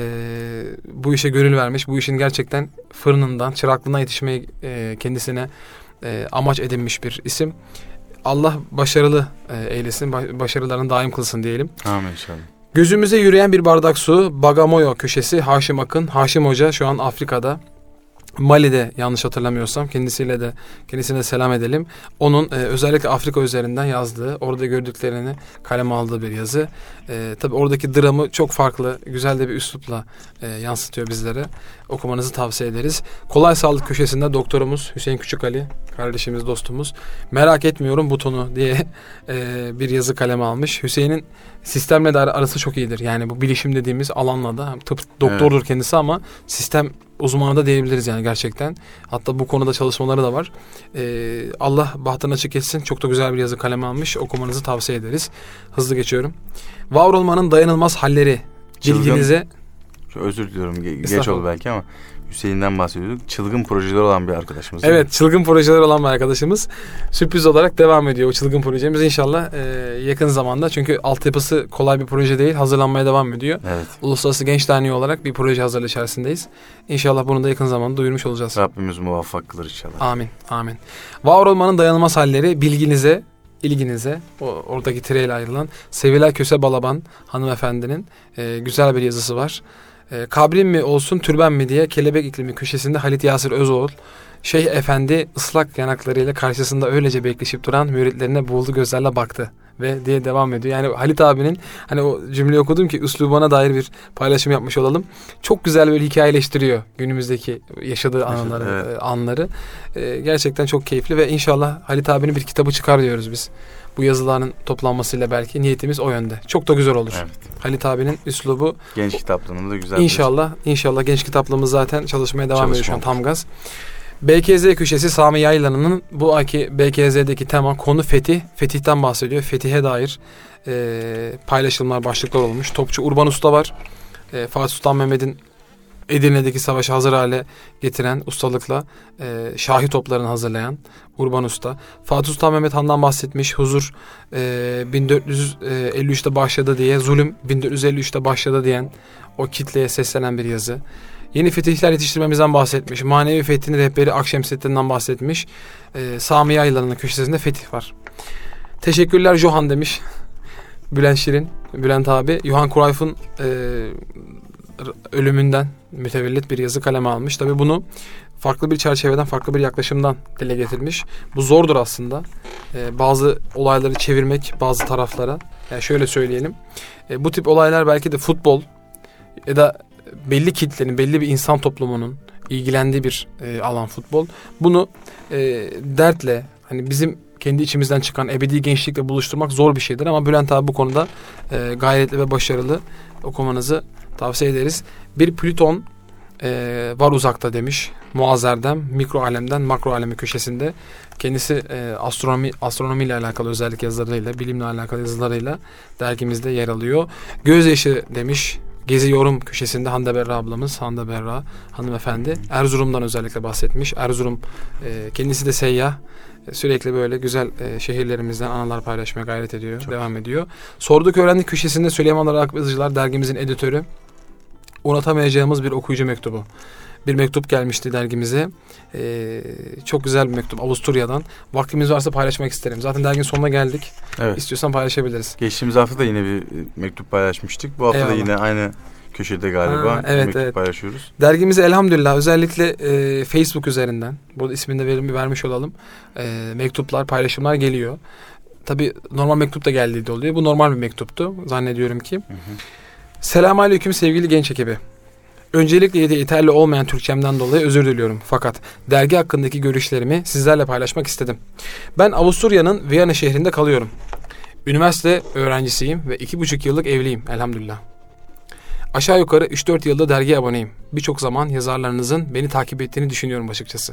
S2: bu işe gönül vermiş. Bu işin gerçekten fırınından, çıraklığına yetişmeyi e, kendisine e, amaç edinmiş bir isim. Allah başarılı e, eylesin, başarılarını daim kılsın diyelim.
S1: Amin inşallah.
S2: Gözümüze yürüyen bir bardak su, Bagamoyo Köşesi, Haşim Akın. Haşim Hoca şu an Afrika'da. Mali'de yanlış hatırlamıyorsam, kendisiyle de kendisine selam edelim. Onun e, özellikle Afrika üzerinden yazdığı, orada gördüklerini kaleme aldığı bir yazı. E, tabii oradaki dramı çok farklı, güzel de bir üslupla e, yansıtıyor bizlere. Okumanızı tavsiye ederiz. Kolay Sağlık Köşesi'nde doktorumuz Hüseyin Küçükali, kardeşimiz, dostumuz. Merak etmiyorum butonu diye e, bir yazı kaleme almış. Hüseyin'in sistemle de arası çok iyidir. Yani bu bilişim dediğimiz alanla da tıp doktordur evet. kendisi ama sistem uzmanı da diyebiliriz yani gerçekten. Hatta bu konuda çalışmaları da var. Ee, Allah bahtını açık etsin. Çok da güzel bir yazı kaleme almış. Okumanızı tavsiye ederiz. Hızlı geçiyorum. Var olmanın dayanılmaz halleri.
S1: Çılgın,
S2: bilginize...
S1: Özür diliyorum. Ge- geç oldu belki ama Hüseyin'den bahsediyorduk. Çılgın projeler olan bir arkadaşımız.
S2: Evet, çılgın projeler olan bir arkadaşımız. Sürpriz olarak devam ediyor o çılgın projemiz inşallah e, yakın zamanda. Çünkü altyapısı kolay bir proje değil. Hazırlanmaya devam ediyor.
S1: Evet.
S2: Uluslararası Genç Derneği olarak bir proje hazırlığı içerisindeyiz. İnşallah bunu da yakın zamanda duyurmuş olacağız.
S1: Rabbimiz muvaffak kılır inşallah.
S2: Amin, amin. Var olmanın dayanılmaz halleri bilginize, ilginize, o, oradaki tireyle ayrılan Sevilay Köse Balaban hanımefendinin e, güzel bir yazısı var. E, kabrim mi olsun türben mi diye Kelebek İklimi Köşesinde Halit Yasir Özoğul, Şeyh Efendi ıslak yanaklarıyla karşısında öylece bekleşip duran müritlerine buğulu gözlerle baktı ve diye devam ediyor. Yani Halit abinin hani o cümleyi okudum ki üslubuna dair bir paylaşım yapmış olalım. Çok güzel bir hikayeleştiriyor günümüzdeki yaşadığı anları. Evet. anları. E, gerçekten çok keyifli ve inşallah Halit abinin bir kitabı çıkar diyoruz biz. Bu yazıların toplanmasıyla belki niyetimiz o yönde. Çok da güzel olur. Evet. Halit abinin üslubu.
S1: Genç kitaplığında da güzel.
S2: İnşallah, inşallah genç kitaplığımız zaten çalışmaya devam ediyor şu an tam gaz. B K Z Köşesi Sami Yaylan'ın bu ayki B K Z'deki tema konu fetih. Fetihten bahsediyor. Fetihe dair e, paylaşımlar, başlıklar olmuş. Topçu Urban Usta var. E, Fatih Sultan Mehmet'in Edirne'deki savaşı hazır hale getiren ustalıkla e, şahi toplarını hazırlayan Urban Usta. Fatih Sultan Mehmet Han'dan bahsetmiş. Huzur e, bin dört yüz elli üçte başladı diye, zulüm bin dört yüz elli üçte başladı diyen o kitleye seslenen bir yazı. Yeni fetihler yetiştirmemizden bahsetmiş. Manevi fethinin rehberi Akşemseddin'den bahsetmiş. E, Sami Yaylan'ın köşesinde fetih var. Teşekkürler Johan demiş. Bülent Şirin, Bülent abi Johan Cruyff'un e, ölümünden mütevellit bir yazı kaleme almış. Tabii bunu farklı bir çerçeveden, farklı bir yaklaşımdan dile getirmiş. Bu zordur aslında. Ee, bazı olayları çevirmek bazı taraflara. Yani şöyle söyleyelim. E, bu tip olaylar belki de futbol ya da belli kitlenin, belli bir insan toplumunun ilgilendiği bir e, alan futbol. Bunu e, dertle, hani bizim kendi içimizden çıkan ebedi gençlikle buluşturmak zor bir şeydir. Ama Bülent abi bu konuda e, gayretli ve başarılı, okumanızı tavsiye ederiz. Bir Plüton e, var uzakta demiş. Muazzerdem, mikro alemden makro alemi köşesinde. Kendisi e, astronomi astronomiyle alakalı özellik yazılarıyla, bilimle alakalı yazılarıyla dergimizde yer alıyor. Gözyaşı demiş. Gezi yorum köşesinde Hande Berra ablamız, Hande Berra hanımefendi Erzurum'dan özellikle bahsetmiş. Erzurum e, kendisi de seyyah. Sürekli böyle güzel e, şehirlerimizden anılar paylaşmaya gayret ediyor, Çok devam ediyor. Sorduk öğrendik köşesinde Süleyman Arak Yazıcılar dergimizin editörü. Unutamayacağımız bir okuyucu mektubu. Bir mektup gelmişti dergimize. Ee, çok güzel bir mektup Avusturya'dan. Vaktimiz varsa paylaşmak isterim. Zaten derginin sonuna geldik.
S1: Evet.
S2: İstiyorsan paylaşabiliriz.
S1: Geçtiğimiz hafta da yine bir mektup paylaşmıştık. Bu hafta
S2: Eyvallah.
S1: da yine aynı köşede galiba
S2: ha, evet,
S1: mektup
S2: evet.
S1: paylaşıyoruz.
S2: Dergimize elhamdülillah özellikle e, Facebook üzerinden, burada ismini de verim, vermiş olalım. E, mektuplar, paylaşımlar geliyor. Tabii normal mektup da geldiği de oluyor. Bu normal bir mektuptu zannediyorum ki. Hı hı. Selamünaleyküm sevgili genç ekibi. Öncelikle de yeterli olmayan Türkçemden dolayı özür diliyorum. Fakat dergi hakkındaki görüşlerimi sizlerle paylaşmak istedim. Ben Avusturya'nın Viyana şehrinde kalıyorum. Üniversite öğrencisiyim ve iki buçuk yıllık evliyim elhamdülillah. Aşağı yukarı üç dört yılda dergiye aboneyim. Birçok zaman yazarlarınızın beni takip ettiğini düşünüyorum açıkçası.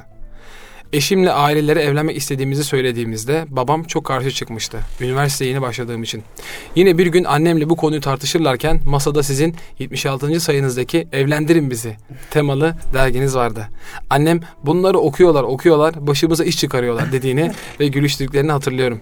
S2: Eşimle ailelere evlenmek istediğimizi söylediğimizde babam çok karşı çıkmıştı. Üniversiteye yeni başladığım için. Yine bir gün annemle bu konuyu tartışırlarken masada sizin yetmiş altıncı sayınızdaki Evlendirin Bizi temalı derginiz vardı. Annem bunları okuyorlar okuyorlar başımıza iş çıkarıyorlar dediğini ve gülüştüklerini hatırlıyorum.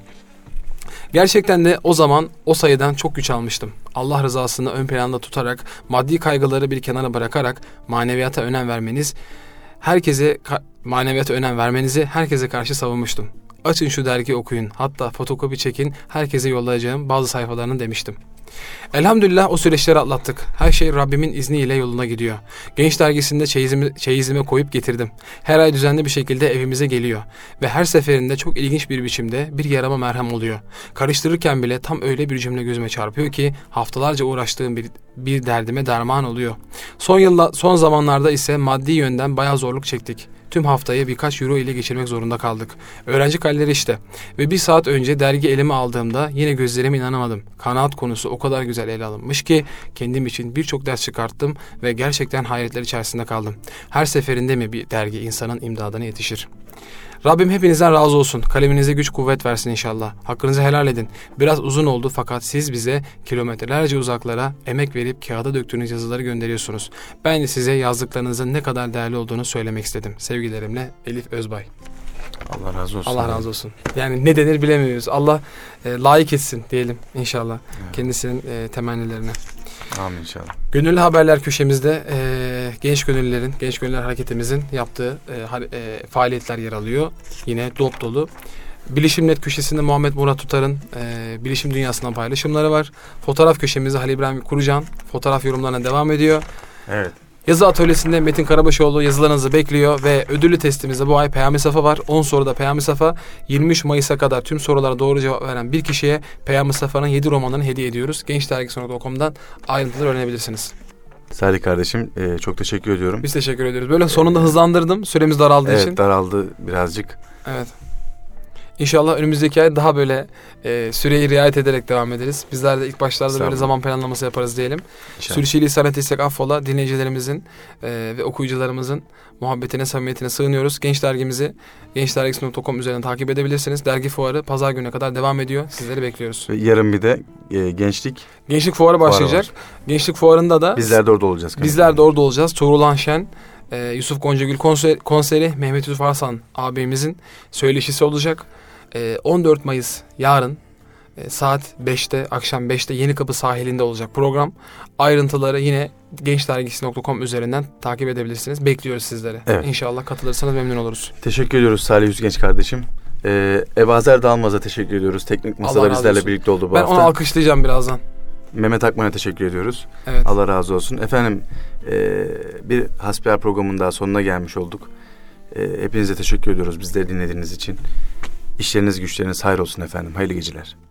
S2: Gerçekten de o zaman o sayıdan çok güç almıştım. Allah rızasını ön planda tutarak, maddi kaygıları bir kenara bırakarak maneviyata önem vermeniz, herkese maneviyata önem vermenizi herkese karşı savunmuştum. Açın şu dergiyi okuyun, hatta fotokopi çekin, herkese yollayacağım bazı sayfalarını demiştim. Elhamdülillah o süreçleri atlattık. Her şey Rabbimin izniyle yoluna gidiyor. Genç dergisinde çeyizimi, çeyizime koyup getirdim. Her ay düzenli bir şekilde evimize geliyor. Ve her seferinde çok ilginç bir biçimde bir yarama merhem oluyor. Karıştırırken bile tam öyle bir cümle gözüme çarpıyor ki haftalarca uğraştığım bir, bir derdime derman oluyor. Son yılda, son zamanlarda ise maddi yönden bayağı zorluk çektik. Tüm haftayı birkaç euro ile geçirmek zorunda kaldık. Öğrenci halleri işte. Ve bir saat önce dergi elime aldığımda yine gözlerime inanamadım. Kanaat konusu o kadar güzel ele alınmış ki kendim için birçok ders çıkarttım ve gerçekten hayretler içerisinde kaldım. Her seferinde mi bir dergi insanın imdadına yetişir? Rabbim hepinizden razı olsun. Kaleminize güç kuvvet versin inşallah. Hakkınızı helal edin. Biraz uzun oldu fakat siz bize kilometrelerce uzaklara emek verip kağıda döktüğünüz yazıları gönderiyorsunuz. Ben de size yazdıklarınızın ne kadar değerli olduğunu söylemek istedim. Sevgilerimle Elif Özbay.
S1: Allah razı olsun.
S2: Allah razı olsun. Yani ne denir bilemiyoruz. Allah e, layık etsin diyelim inşallah. Evet. Kendisinin e, temennilerine.
S1: Amin inşallah.
S2: Gönüllü Haberler köşemizde e, genç gönüllülerin, genç gönüllüler hareketimizin yaptığı e, e, faaliyetler yer alıyor. Yine dop dolu. Bilişimnet köşesinde Muhammed Murat Tutar'ın e, bilişim dünyasından paylaşımları var. Fotoğraf köşemizde Halil İbrahim Kurucan fotoğraf yorumlarına devam ediyor.
S1: Evet.
S2: Yazı atölyesinde Metin Karabaşoğlu yazılarınızı bekliyor ve ödüllü testimizde bu ay Peyami Safa var. on soruda Peyami Safa, yirmi üç Mayıs'a kadar tüm sorulara doğru cevap veren bir kişiye Peyami Safa'nın yedi romanını hediye ediyoruz. genç dergisi nokta com'dan ayrıntıları öğrenebilirsiniz.
S1: Salih kardeşim e, çok teşekkür ediyorum.
S2: Biz teşekkür ediyoruz. Böyle sonunda hızlandırdım. Süremiz daraldığı
S1: evet,
S2: için.
S1: Evet daraldı birazcık.
S2: Evet. İnşallah önümüzdeki ay daha böyle e, süreyi riayet ederek devam ederiz. Bizler de ilk başlarda böyle zaman planlaması yaparız diyelim. Sürçülisan ettiysek affola, dinleyicilerimizin e, ve okuyucularımızın muhabbetine, samimiyetine sığınıyoruz. Genç dergimizi genç dergisi nokta com üzerinden takip edebilirsiniz. Dergi fuarı pazar gününe kadar devam ediyor. Sizleri bekliyoruz.
S1: Ve yarın bir de e, gençlik
S2: Gençlik fuarı başlayacak. Fuarı gençlik fuarında da
S1: bizler de orada olacağız.
S2: Bizler de orada olacağız. Tuğrul Şen, e, Yusuf Goncagül konser, konseri, Mehmet Yusuf Arslan abimizin söyleşisi olacak. on dört Mayıs yarın saat beşte, akşam beşte Yenikapı sahilinde olacak program. Ayrıntıları yine genç dergisi nokta com üzerinden takip edebilirsiniz. Bekliyoruz sizleri. Evet. İnşallah katılırsanız memnun oluruz.
S1: Teşekkür ediyoruz Salih Yüzgenç kardeşim. Ee, Ebazer Dalmaz'a teşekkür ediyoruz. Teknik
S2: Allah
S1: Masa'da
S2: razı
S1: bizlerle
S2: olsun.
S1: birlikte oldu bu
S2: Ben
S1: hafta.
S2: onu alkışlayacağım birazdan.
S1: Mehmet Akman'a teşekkür ediyoruz.
S2: Evet.
S1: Allah razı olsun. Efendim e, bir hasbihal programının daha sonuna gelmiş olduk. E, hepinize teşekkür ediyoruz bizleri dinlediğiniz için. İşleriniz güçleriniz hayır olsun efendim. Hayırlı geceler.